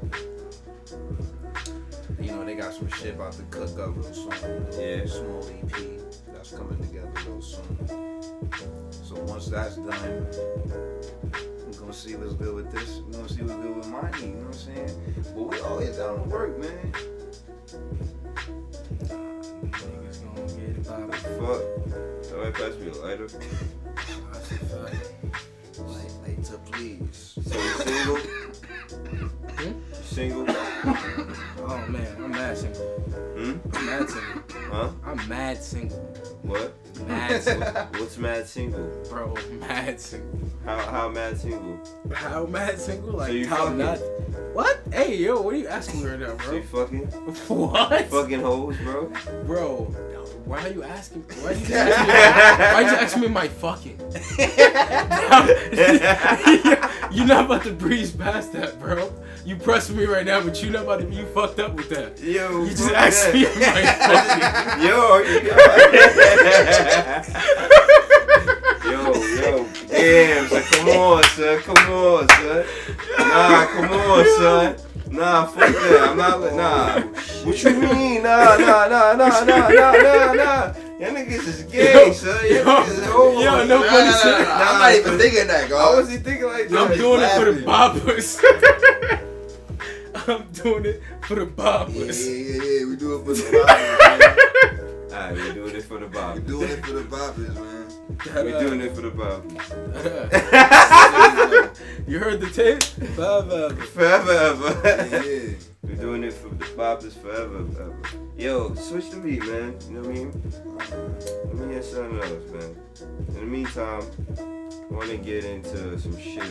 You know they got some shit about to cook up real soon. Yeah. Small E P that's coming together real soon. So once that's done, we're gonna see what's good with this. We're gonna see what's good with mine. You know what I'm saying? But we always down to work, man. Niggas gonna get it poppin'. Fuck. Somebody pass me a lighter. That's a fact. Like, like to please. So you single? Hmm? You single? Oh man, I'm mad single. Hmm? I'm mad single. Huh? I'm mad single. What? Mad single. What's mad single? Bro, mad single. How how mad single? How mad single? Like So you top fucking- notch. What? Hey yo, what are you asking me right now, So bro? you fucking What? fucking hoes, bro? Bro, why are you asking? Why are you asking me? Why you asking me my fucking? You're not about to breeze past that, bro. You pressing me right now, but you not about to. You fucked up with that. Yo, You just fuck asked that. me my fucking. Yo, yo, yo, damn, son, come on, son, come on, son. Nah, come on, son. Nah, fuck that. I'm not, nah. What you mean? Nah, nah, nah, nah, nah, nah, nah, nah. Y'all niggas is gay, son. Y'all Yo, niggas is hoes. yo, no Nah, nah, funny nah, shit. nah, I'm not even but- thinking that, Why girl. was he thinking like that? I'm doing it for the laughing. boppers. I'm doing it for the Yeah, boppers. yeah, yeah, yeah. We do it for the boppers, man. Alright, we doing it for the We bob. doing it for the boppers, man. We doing it for the bob. You heard the tape? Forever. Forever, ever. Yeah. We're doing it for the boppers forever, ever. Yo, switch the beat, man. You know what I mean? Let me hear something else, man. In the meantime, I want to get into some shit.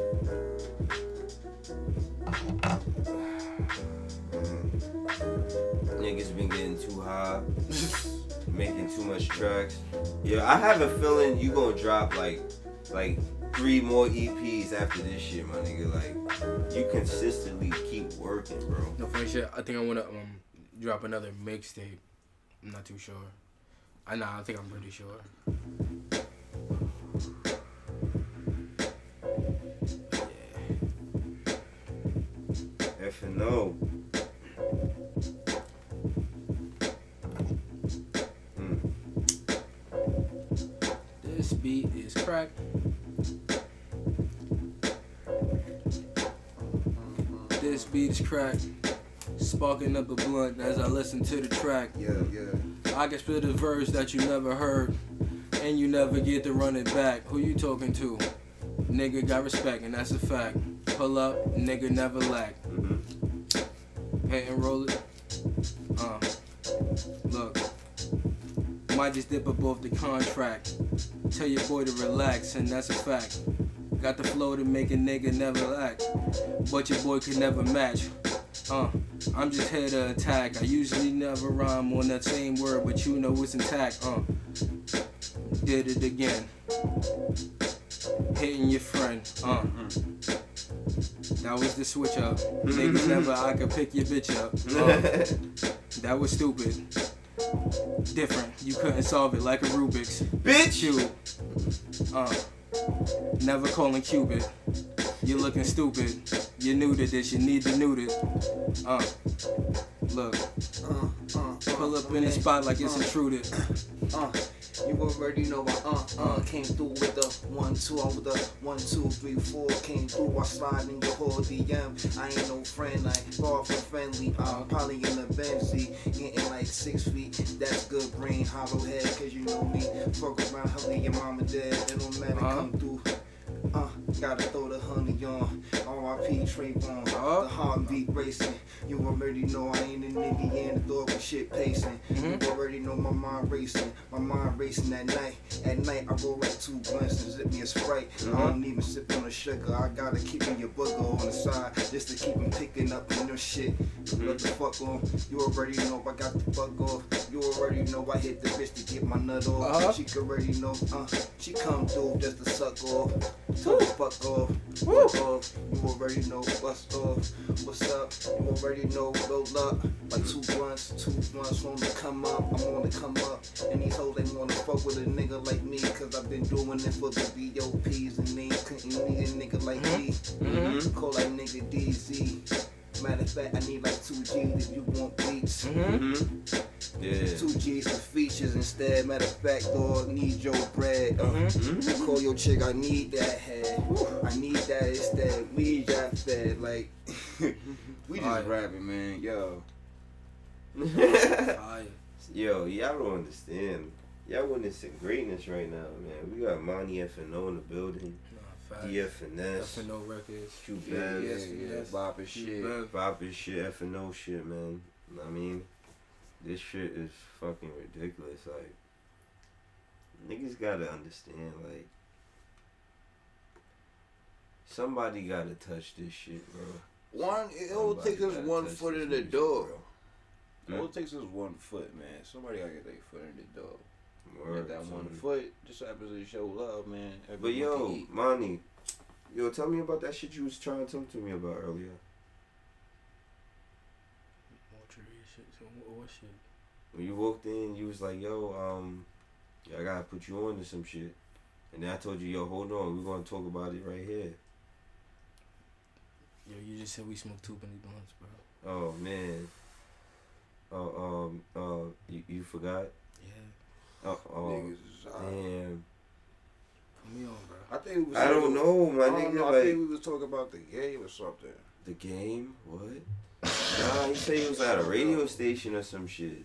Niggas been getting too high, making too much tracks. Yeah, I have a feeling you gonna drop like, like three more E Ps after this shit, my nigga. Like, you consistently keep working, bro. No funny shit. I think I wanna um drop another mixtape. I'm not too sure. I know. I think I'm pretty sure. F and O. Mm. This beat is crack. This beat is crack. Sparking up a blunt as I listen to the track. Yeah, yeah. I can spit a verse that you never heard, and you never get to run it back. Who you talking to? Nigga got respect, and that's a fact. Pull up, nigga never lack. Mm-hmm. Hit and roll it. Uh, look. Might just dip up off the contract. Tell your boy to relax, and that's a fact. Got the flow to make a nigga never lack, but your boy could never match. Uh, I'm just here to attack. I usually never rhyme on that same word, but you know it's intact. Uh, did it again. Hitting your friend. Uh, that was the switch up. Niggas never, I could pick your bitch up. Uh, that was stupid. Different. You couldn't solve it like a Rubik's Bitch! cube. Uh, never calling Cupid. You're looking stupid. You're new to this. You need to new it. Uh, look. Uh, uh, Pull up in the spot like it's intruded. Uh, you already know I uh uh came through with the one two on with the one two three four came through. I slide in your whole D M. I ain't no friend, like far from friendly. I'm probably in the Benzie, getting like six feet. That's good brain, hollow head, cause you know me. Fuck around, hell your mama dead. It don't matter, Uh-huh. come through. Uh, gotta throw the honey on. R I P Trayvon. Uh-huh. The heartbeat racing. You already know I ain't an Indiana dog with shit pacing. Mhm. You already know my mind racing. My mind racing at night. At night I roll like two blunts and zip me a Sprite. I don't even sip on the sugar. I gotta keep me a booger on the side just to keep me picking up in them shit. What the fuck on? You already know I got the fuck off. You already know I hit the bitch to get my nut off. Uh-huh. She already know. Uh, she come through just to suck off. So fuck off. Fuck off. You already know what's off. What's up? You already know roll up. Like two blunts, two blunts wanna come up. I'm on to come up. And these hoes they wanna fuck with a nigga like me. Cause I've been doing it for the B O Ps and they couldn't need a nigga like me. Mm-hmm. Call that nigga D Z. Matter of fact, I need like two G's if you want beats. Mm-hmm. Yeah. Two G's for features instead. Matter of fact, dog, need your bread. Uh, Mm-hmm. Call your chick, I need that head. I need that instead. We got fed. Like, We just Alright. rapping, man. Yo. Fire. Yo, y'all don't understand. Y'all witnessing greatness right now, man. We got Monty F and O in the building. Nah, facts. D F and S. F and O records. Q Yeah, Bevs. yeah, yes, yeah. yes. Bop and shit. Bev. Bop and shit, F and O shit, man. I mean, this shit is fucking ridiculous. Like, niggas gotta understand, like, somebody gotta touch this shit, bro. One, it all Somebody takes us gotta one touch foot this in the music, door. bro. It all takes us one foot, man. Somebody gotta get their foot in the door. Word, Get that one son. foot just happens to show love, man. But Everyone yo, can eat. Monty, yo, tell me about that shit you was trying to talk to me about earlier. Mortuary shit. So what, what shit? When you walked in, you was like, yo, um, yeah, I gotta put you on to some shit. And then I told you, yo, hold on, we're gonna talk about it right here. Yo, you just said we smoked two penny blunts, bro. Oh man. Oh, um, uh, you, you forgot? Yeah. Oh, oh Niggas is, uh, damn. Put me on, bro. I think we was I don't talking- know, my I don't nigga. know, I Like think we was talking about the game or something. the game? What? Nah, he said he was at a radio station or some shit.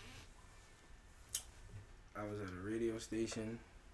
I was at a radio station.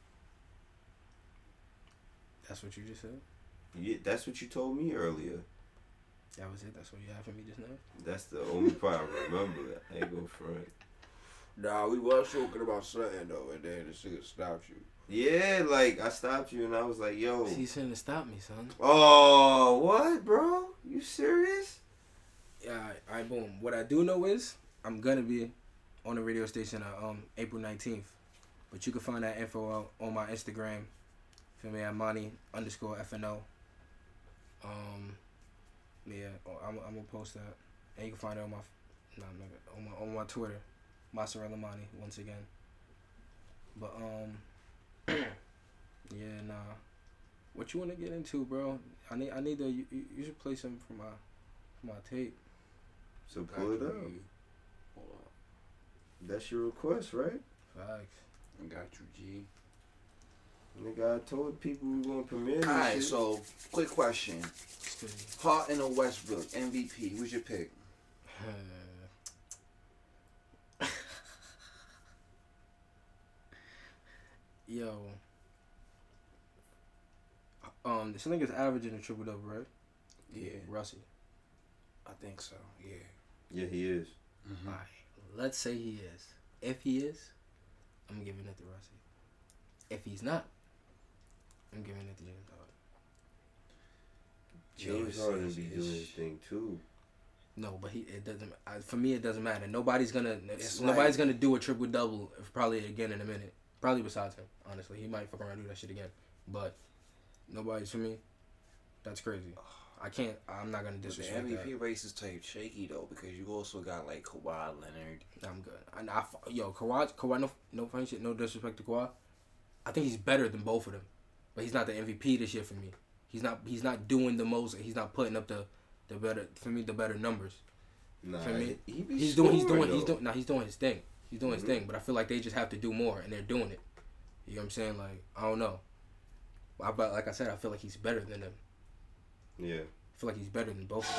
That's what you just said? Yeah, that's what you told me earlier. That was it? That's what you had for me just now? That's the only part I remember. I ain't go front. Nah, we was talking about something though, and then this nigga stopped you. Yeah, like I stopped you and I was like, yo. He shouldn't have stopped me, son. Oh, what, bro? You serious? Yeah, alright, alright, boom. What I do know is I'm gonna be on the radio station on um, April nineteenth. But you can find that info out on my Instagram. Feel me? At Monty underscore F N O. Um, yeah, I'm, I'm gonna post that. And you can find it on my, nah, I'm not gonna- on my, on my Twitter. Mozzarella Monty, once again. But, um, yeah, nah. What you wanna get into, bro? I need, I need to, you, you you should play something for my, for my tape. So pull it up. Hold on. That's your request, right? Facts. I got you, G. Nigga, I told people we gonna premiere this Alright, shit. so quick question: Excuse Harden or Westbrook M V P? Who's your pick? me. Yo. Um, this nigga's averaging a triple double, right? Yeah, Russie. I think so. Yeah. Yeah, he is. Mm-hmm. Alright, let's say he is. If he is, I'm giving it to Russie. If he's not, I'm giving it to James Harden. James Harden be doing his thing too. No, but he it doesn't. I, for me, it doesn't matter. Nobody's gonna. It's nobody's like- gonna do a triple double. Probably again in a minute. Probably besides him. Honestly, he might fuck around and do that shit again. But nobody's for me. That's crazy. I can't. I'm not gonna But the disrespect M V that. P race is type shaky though because you also got like Kawhi Leonard. I'm good. And I, yo, Kawhi, Kawhi, no, no funny shit, no disrespect to Kawhi. I think he's better than both of them, but he's not the M V P this year for me. He's not. He's not doing the most. He's not putting up the, the better for me the better numbers. Nah, For me, he be He's doing. He's scoring, doing. He's though. doing. Nah, he's doing his thing. He's doing Mhm. his thing. But I feel like they just have to do more, and they're doing it. You know what I'm saying? Like I don't know. I, but like I said, I feel like he's better than them. Yeah. I feel like he's better than both of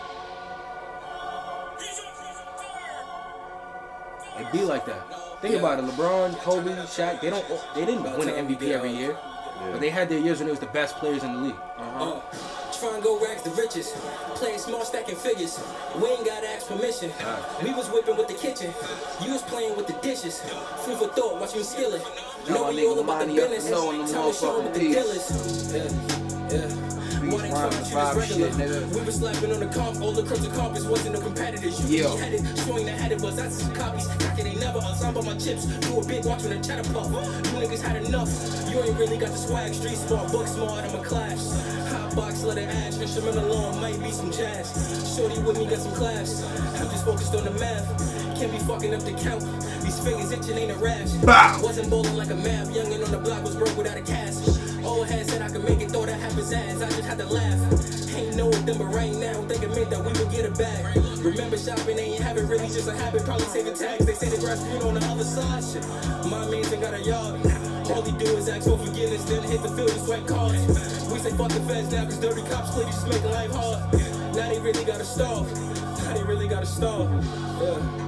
them. It be like that. Think about it. LeBron, Kobe, Shaq. They don't. They didn't win an M V P every year. Yeah. But they had their years when they was the best players in the league. Uh-huh. Try and go rags the riches. Playing small stacking figures. We ain't gotta ask permission. We was whipping with the kitchen. You was playing with the dishes. Food for thought, watch me skill it. Know we all about the business. Time to show with the dealers. Yeah, yeah. Why they trying to treat us regular? We was slapping on the comp, all the curves of compass wasn't no competitors. You be headed, showing the headed buzz. That's some copies. Cocky, they never us. I'm on my chips. Do a bit, watching the cheddar puff. You niggas had enough. You ain't really got the swag. Street smart, book smart, I'm a class. Hot box, let it ash. Instrumental alone, might be some jazz. Shorty with me, got some class. I'm just focused on the math. Can't be fucking up the count. These fingers itching, ain't a rash. Bow. Wasn't bowling like a map. Youngin' on the block was broke without a cast. Old head said I could make it, thought that happens as I just had to laugh. Ain't know them, but right now thinking meant that we would get it back. Remember shopping, they ain't have it really just a habit. Probably saving tags. They say the grass green on the other side. Shit, my mans ain't got a yard. All he do is ask for forgiveness, then hit the field and sweat cards. We say fuck the feds now, cause dirty cops clearly just making life hard. Now they really gotta starve. Now they really gotta starve. Yeah.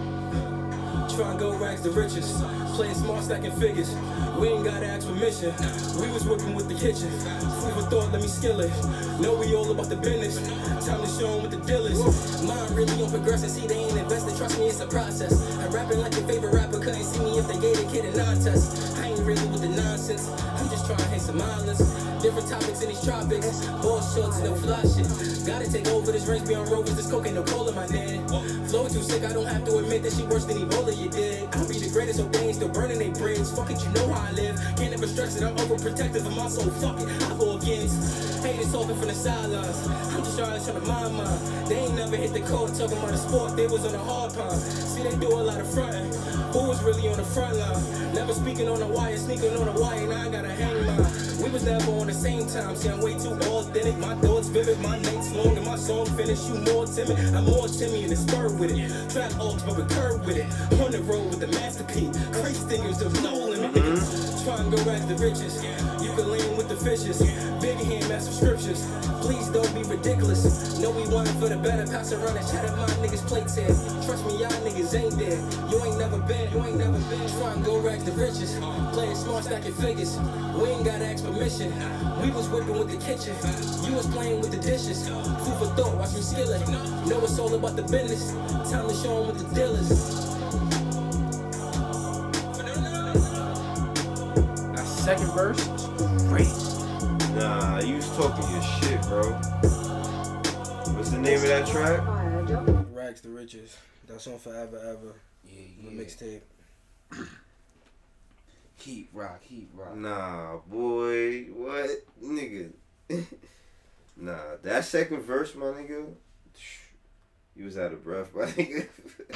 Try and go rags the riches. Playing smart stacking figures. We ain't gotta ask permission. We was whipping with the kitchen. Food for thought, let me skill it. Know we all about the business. Time to show 'em what the deal is. Mine really on progression. See, they ain't invested. Trust me, it's a process. I'm rapping like your favorite rapper. Couldn't see me if they gave a kid a non-test. I ain't really with the nonsense. I'm just trying to hit some islands. Different topics in these tropics. Ball shorts, no fly shit. Gotta take over this race beyond rovers. This coke ain't no cola, my man. Flow too sick, I don't have to admit that she worse than Ebola, you did. I'll be the greatest, so they ain't still burning they bridge. Fuck it, you know how I live. Can't ever stress it, I'm overprotective of my soul. Fuck it, I go against. Haters talking from the sidelines. I'm just trying to turn to my mind. They ain't never hit the court talking about the sport. They was on a hard pond. See, they do a lot of fronting. Who was really on the front line? Never speaking on the wire, sneaking on the wire, and I gotta hang mine. We was never on the same time. See, I'm way too authentic. My thoughts vivid, my nights long, and my song finished. You more timid, I'm more timid and it's spurred with it. Trap oaks, but we curve with it. On the road with the masterpiece. Crazy stingers, there's no limit. Mm-hmm. Try and go back to riches. You can lean with the fishes. Big hand, massive scriptures. Please don't be ridiculous. Know we want it for the better. Pass around and chat at my niggas' plates here. Trust me, y'all niggas ain't there. You ain't never been, you ain't never been. Try and go rack the riches. Playing smart, stacking figures. We ain't gotta ask permission. We was whipping with the kitchen. You was playing with the dishes. Food for thought, watch me skill it. Know it's all about the business. Time to show 'em what the deal is. That second verse is great. Nah, you was talking your shit, bro. What's the name of that track? Rags the Riches. That's on Forever Ever. Yeah, The yeah. mixtape. Keep rock, keep rock. Nah, boy. What? Nigga. Nah, that second verse, my nigga. You was out of breath, my nigga.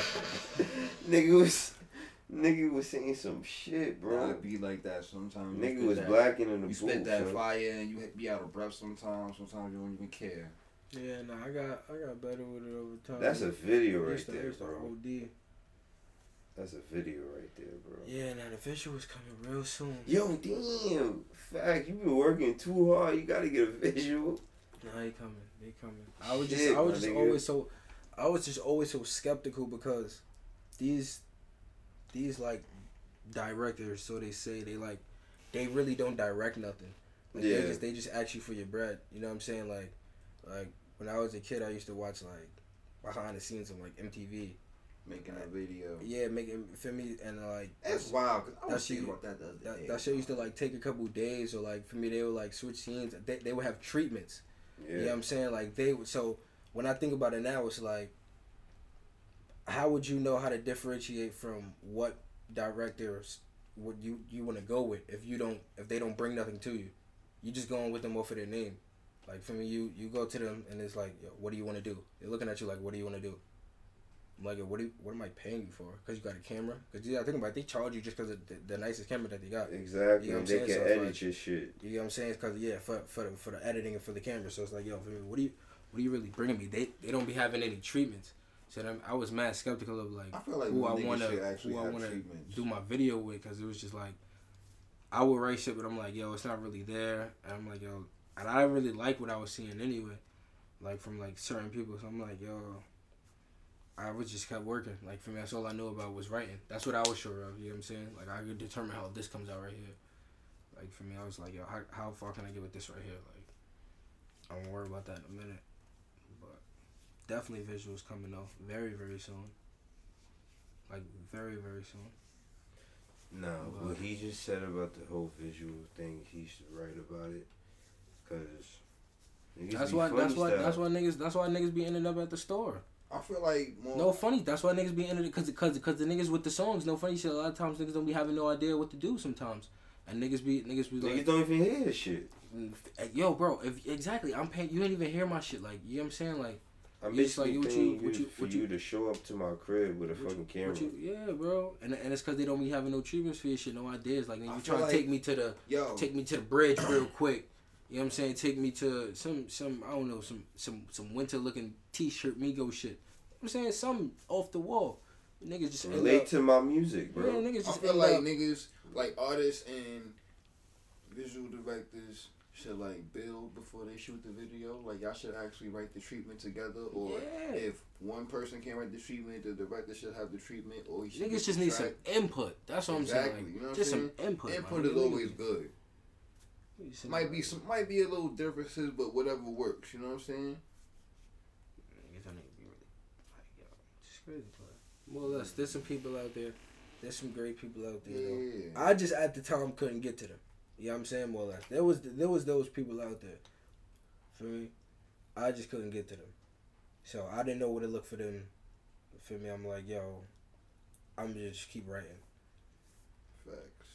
Nigga was... Nigga was saying some shit, bro. Gotta be like that sometimes. Nigga You was spit that- blacking in the You booth. spit that son. fire and you be out of breath sometimes. Sometimes you don't even care. Yeah, nah, I got I got better with it over time. That's a video I right used to- I there, used to bro. O D. That's a video right there, bro. Yeah, now the visual is coming real soon. Yo, damn. Fact, you been working too hard. You gotta get a visual. Nah, they coming. They coming. I was Shit, just I was my just nigga. always so I was just always so skeptical because these these like directors, so they say, they like they really don't direct nothing. Like, Yeah. They just they just ask you for your bread. You know what I'm saying? Like like when I was a kid, I used to watch like behind the scenes of like M T V. Making a video. Yeah, making feel me and like That's wild. Cause I that was shit- thinking about that the other that, day. that shit used to like take a couple days, or like for me they would like switch scenes. They they would have treatments. Yeah. You know what I'm saying? Like they would. So when I think about it now, it's like, how would you know how to differentiate from what directors would you you want to go with if you don't if they don't bring nothing to you? You just going with them off of their name. Like for me, you you go to them and it's like, yo, what do you want to do? They're looking at you like, what do you want to do? I'm like, what do you, what am I paying you for? Because you got a camera? Because yeah, I think about it, they charge you just because of the, the nicest camera that they got. Exactly. You know what I'm they saying? can So it's edit like- your shit. You know what I'm saying? Because yeah, for for the, for the editing and for the camera. So it's like, yo, for me, what do you what are you really bringing me? They they don't be having any treatments. So then I was mad skeptical of like, I feel like who I niggas want should to actually who I have want to treatments. do my video with, because it was just like, I would write shit, but I'm like, yo, it's not really there. And I'm like, yo, and I really like what I was seeing anyway, like from like certain people. So I'm like, yo, I was just kept working. Like for me, that's all I knew about was writing. That's what I was sure of. You know what I'm saying? Like I could determine how this comes out right here. Like for me, I was like, yo, how how far can I get with this right here? Like, I won't worry about that in a minute. But definitely visuals coming off very, very soon. Like, very, very soon. No, But- what he just said about the whole visual thing, he's right about it. Cause niggas That's be why. funny That's why. style. That's why niggas. That's why niggas be ending up at the store. I feel like more. No funny. That's why niggas be ending it because because because the niggas with the songs. No funny shit. A lot of times niggas don't be having no idea what to do sometimes, and niggas be niggas be Niggas like, don't even hear this shit. yo, bro. If exactly, I'm paying. You ain't even hear my shit. Like, you know what I'm saying? Like, I'm You just basically like, what paying you- you, what you- for what you, you- to show up to my crib with a fucking camera. what you, yeah, bro. And and it's because they don't be having no treatments for your shit, no ideas. Like, I you feel trying to like- take me to the Yo, take me to the bridge real quick. You know what I'm saying? Take me to some some I don't know some some some winter looking t-shirt Migo shit. You know what I'm saying? Some off the wall. Niggas just end Relate up- to my music, yeah, bro. niggas I just feel end like up- niggas, like artists and visual directors should like build before they shoot the video. Like y'all should actually write the treatment together, or Yeah. if one person can't write the treatment, the director should have the treatment, or he should Niggas get just the need some track. input. That's what Exactly, I'm saying. Like, you know what just I'm some input. Input man. is always good. Niggas- Might be some, might be a little differences, but whatever works. You know what I'm saying? Niggas don't even be really like, yo, just crazy. But more or less, there's some people out there. There's some great people out there. Though. Yeah. I just at the time couldn't get to them. You know what I'm saying? More or less. There was there was those people out there. Feel me? I just couldn't get to them. So I didn't know where to look for them. Feel me? I'm like, yo, I'm gonna just keep writing. Facts.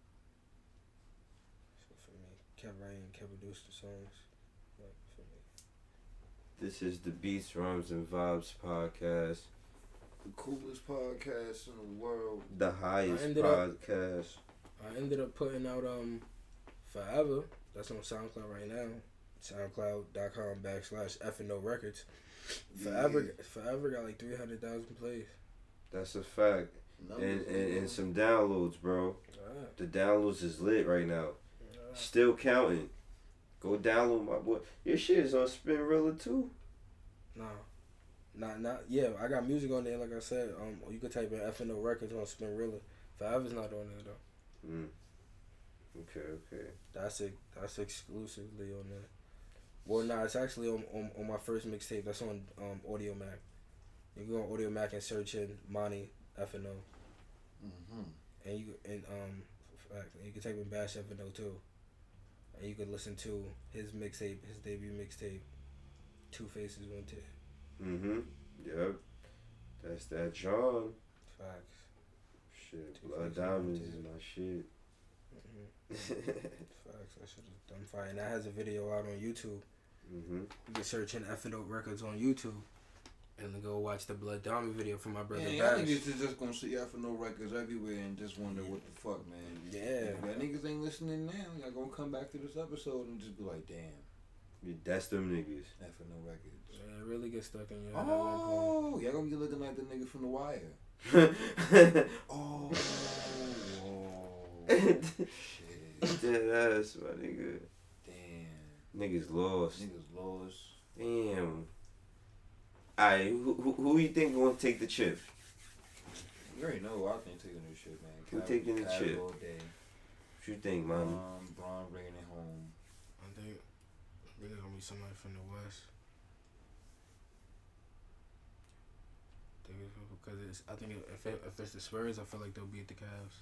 So for me, kept writing, kept producing songs. Like, for me. This is the Beats, Rhymes, and Vibes podcast. The coolest podcast in the world. The highest I ended up- podcast. I ended up putting out um Forever. That's on SoundCloud right now. SoundCloud.com backslash F and O Records. Forever Yeah. Forever got like three hundred thousand plays. That's a fact. And, Numbers, and, man. and some downloads, bro. Alright. The downloads is lit right now. Alright. Still counting. Go download my boy. Your shit is on Spinrilla too. Nah. Not not yeah, I got music on there like I said. Um you can type in F and O Records on Spinrilla. Forever's not on there though. Mm. Okay, okay. That's it that's exclusively on there. Well nah, it's actually on on, on my first mixtape. That's on um Audio Mac. You can go on Audio Mac and search in Monty F and O. Mhm. And you and um fact, you can type in Bash F and O too. And you can listen to his mixtape, his debut mixtape, Two Faces One Tear. Mm-hmm. Yep. That's that John. Facts. Shit. Two Blood Faces, Diamonds one is tear. my shit. Mm-hmm. Facts. I should have done fire. And that has a video out on YouTube. Mm-hmm. You can search in F and O Records on YouTube, and then go watch the Blood Diamond video from my brother Yeah, y'all Bash. niggas is just gonna see F and O records everywhere and just wonder what the fuck, man. Yeah. If y'all niggas ain't listening now, y'all gonna come back to this episode and just be like, damn, Yeah, that's them niggas. F and O records. Yeah, it really gets stuck in your head at one point. Oh, y'all gonna be looking like the nigga from The Wire. Oh, Dead shit. ass, my nigga. Damn. Niggas lost. Niggas lost. Damn. Alright, who, who who you think gonna take the chip? You already know I can't take this shit, man. Who Cal- taking the Cal chip? all day. What you think, man? Um, Braun bringing it home. I think really gonna be somebody from the West. I think it's because it's. I think if it, if it's the Spurs, I feel like they'll beat the Cavs.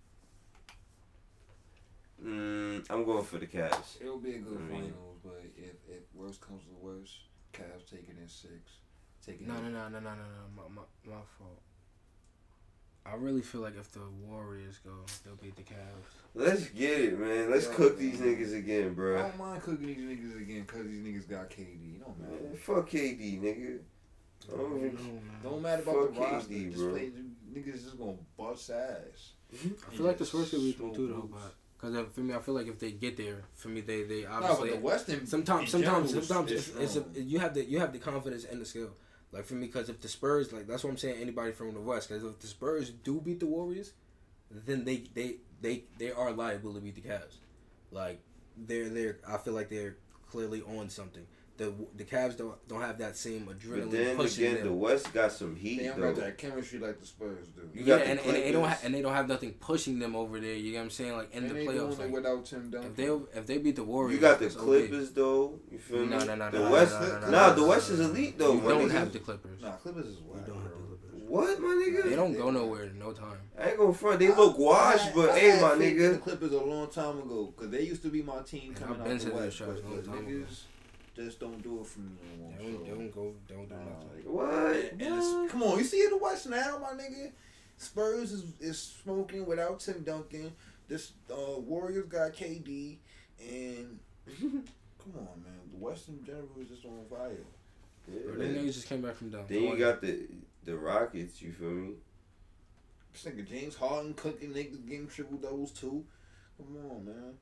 Mm, I'm going for the Cavs. It'll be a good I mean- finals, but if if worst comes to worst, Cavs taking in six. Taking No, it. no, no, no, no, no, no. My, my, my fault. I really feel like if the Warriors go, they'll beat the Cavs. Let's get it, man. Let's Yeah, cook man. these niggas again, I bro. don't mind cooking these niggas again because these niggas got K D. It don't matter. Man, fuck K D, nigga. I don't even- know, man. Don't matter about Fuck the roster. K D, Just bro. play, niggas just gonna bust ass. I feel like the Spurs could beat them So too, though. close. But because for me, I feel like if they get there, for me, they they No, obviously. but the Western. Sometimes, in sometimes, general is- sometimes is it's, it's a, strong. you have the you have the confidence and the skill. Like for me, because if the Spurs, like that's what I'm saying, anybody from the West, because if the Spurs do beat the Warriors, then they they they they are liable to beat the Cavs. Like they're they're I feel like they're clearly on something. The the the Cavs don't don't have that same adrenaline But then pushing again, them. the West got some heat They don't though. got that chemistry like the Spurs do. You yeah, got the and, and they don't ha- Clippers. and they don't have nothing pushing them over there. You get what I'm saying? Like in and the they playoffs, doing it like, without Tim Duncan. if they if they beat the Warriors, You got the it's okay. Clippers though. You feel No, me? no, no, the no, West, no, no, no, no, nah, no, the no, West no, is no. elite though. You my don't nigga. have the Clippers. Nah, Clippers is wild. You don't have bro. the Clippers. What, my nigga? They don't go nowhere in no time. I ain't gonna front. They look washed, I- but I hey, had my faith in The nigga. Clippers a long time ago, cause they used to be my team coming I've been out to the the West, shots but, a long but time ago. niggas just don't do it for me no more. They don't, they so. don't go. They don't do Nah, nothing. like, What? and it's, come on, you see it in the West now, my nigga. Spurs is, is smoking without Tim Duncan. This uh, Warriors got K D, and come on, man, the West in general is just on fire. Bro, them niggas just came back from down. Then you got the the Rockets. You feel me? This nigga James Harden cooking niggas getting triple doubles too. Come on, man.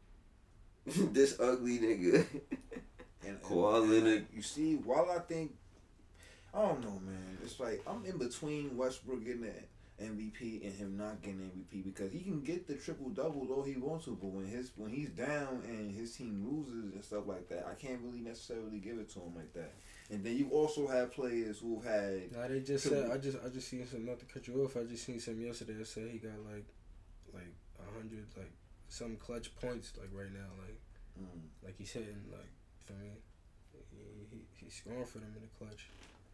This ugly nigga. And, Kawhi and, and Leonard. like, you see, while I think, I don't know, man. It's like I'm in between Westbrook getting the M V P and him not getting M V P because he can get the triple doubles all he wants to, but when his when he's down and his team loses and stuff like that, I can't really necessarily give it to him like that. And then you also have players who've had. Nah, they just said. I just I just seen some. Not to cut you off. I just seen some yesterday that said he got like, like a hundred like some clutch points like right now like, Mm, like he's hitting like for me. He, he he's scoring for them in the clutch.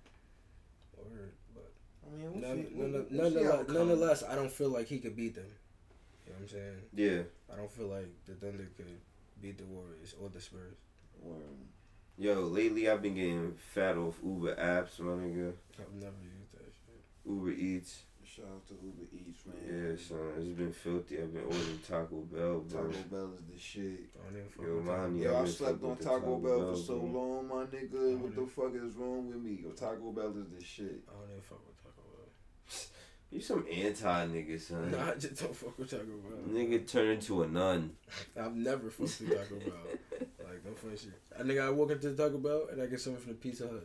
Word, but I mean, we'll none, see, we'll, none, we'll see how nonetheless, it comes. nonetheless, I don't feel like he could beat them. You know what I'm saying? Yeah. I don't feel like the Thunder could beat the Warriors or the Spurs. Word. Yo, lately I've been getting fat off Uber apps, my nigga. I've never used that shit. Uber Eats. Shout out to Uber Eats, man. Yeah, son. It's been filthy. I've been ordering Taco Bell, bro. Taco Bell is the shit. I don't even fuck Yo, with man, that. yeah. Yo, I've I been slept fucking on with the Taco Taco Bell Bell, for so bro. long, my nigga. What the fuck is wrong with me? Yo, Taco Bell is the shit. I don't even fuck with Taco Bell. You some anti nigga, son. Nah, I just don't fuck with Taco Bell. Nigga turned into a nun. I've never fucked with Taco Bell. Like, no funny shit. I nigga, I walk into Taco Bell and I get something from the Pizza Hut.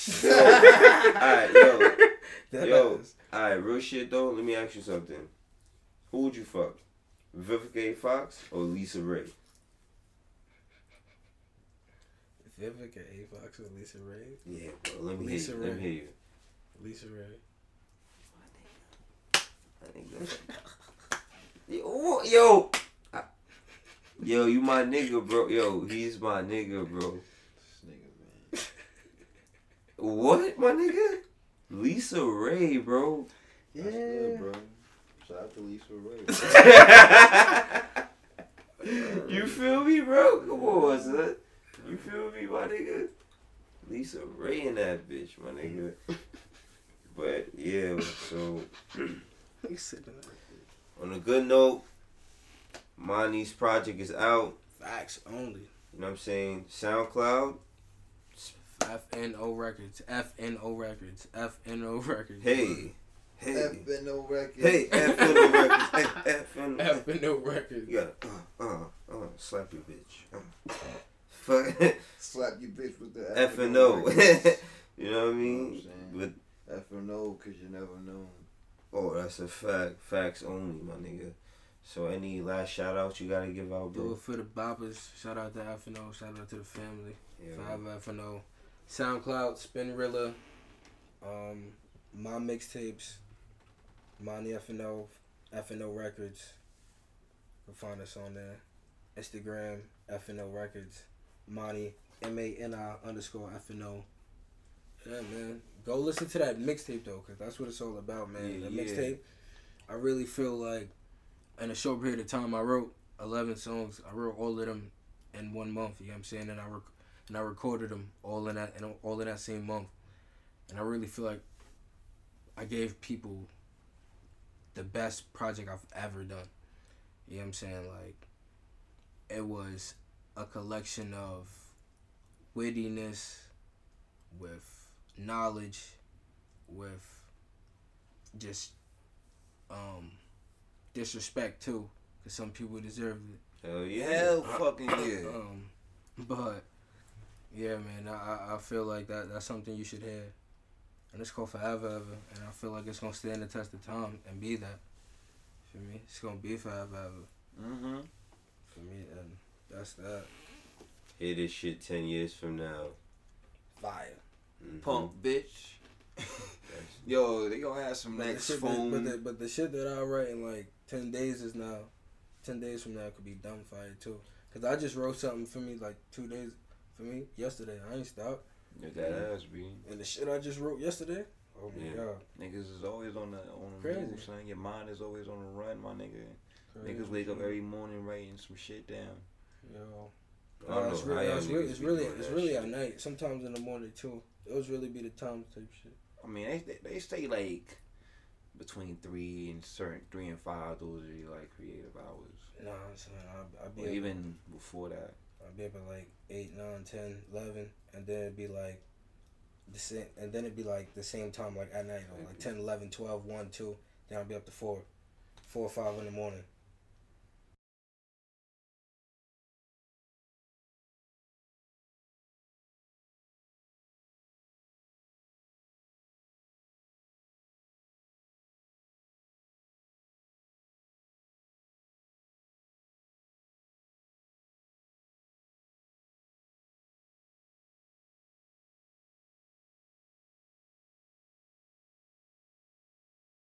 Alright, yo. That Yo. ass. Alright, real shit though, let me ask you something. Who would you fuck? Vivica A. Fox or Lisa Ray? Vivica A. Fox or Lisa Ray? Yeah, bro. Let me Lisa hear you. Let me Ray. hear you. Lisa Ray. I think that's- Yo, yo. I- Yo, you my nigga, bro. Yo, he's my nigga, bro. This nigga, man. What, my nigga? Lisa Ray, bro. That's good, bro. Shout out to Lisa Ray. You feel me, bro? Come on, son. You feel me, my nigga? Lisa Ray in that bitch, my nigga. But yeah, so He's sitting there. on a good note, Monty's project is out. Facts only. You know what I'm saying? SoundCloud. F N O Records. F N O Records. F N O Records. Hey. Hey. F N O Records. Hey, F N O Records. Hey, F N O. F N O Records. You gotta, uh, uh, uh, slap your bitch. Uh. Fuck. Slap your bitch with the F and O. Records. You know what I You know mean? what I'm saying? But F and O, cause you never know. oh, that's a fact. Facts only, my nigga. So any last shout outs you gotta give out, Do bro? it for the boppers. Shout out to F N O. Shout out to the family. Yeah, Five F N O. SoundCloud, Spinrilla. Um, my mixtapes. Monty F N O. F N O Records. You'll find us on there. Instagram, F N O Records. Monty, M A N I underscore F N O. Yeah, man. Go listen to that mixtape, though, because that's what it's all about, man. Yeah, the yeah. mixtape, I really feel like in a short period of time, I wrote eleven songs. I wrote all of them in one month, you know what I'm saying? And I rec- and I recorded them all in that in all in that same month. And I really feel like I gave people the best project I've ever done. You know what I'm saying? Like, it was a collection of wittiness with knowledge, with just um, disrespect too, because some people deserve it. Hell yeah. Hell fucking yeah. Um, but yeah, man, I I- I feel like that that's something you should hear, and it's called Forever Ever, and I feel like it's gonna stand the test of time and be that. For me, it's gonna be Forever Ever. Mm-hmm. For me, and that's that. Hear this shit ten years from now. fire. Mm-hmm. Pump, bitch. Yo, they gonna have some But the next shit phone. that, but, the, but the shit that I write in like ten days is now, ten days from now could be dumb fire too. Cause I just wrote something for me like two days for me yesterday. I ain't stopped. Yeah, that ass be. And the shit I just wrote yesterday. Oh my Yeah. god. Niggas is always on the on the Crazy. move, son. Your mind is always on the run, my nigga. Crazy. Niggas wake up every morning writing some shit down. Yo. I don't Uh, know it's how really, y'all it's niggas really, it's be really, doing it's that really shit. at night. Sometimes in the morning too. Those really be the times type shit. I mean, they they, they stay like between three and certain three and five. Those are your like creative hours. Nah, son, I I be Or able, even before that. I be up at like eight, nine, ten, eleven, and then it'd be like the same, and then it'd be like the same time like at night, or like ten, eleven, twelve, one, two. Then I'd be up to four, four or five in the morning.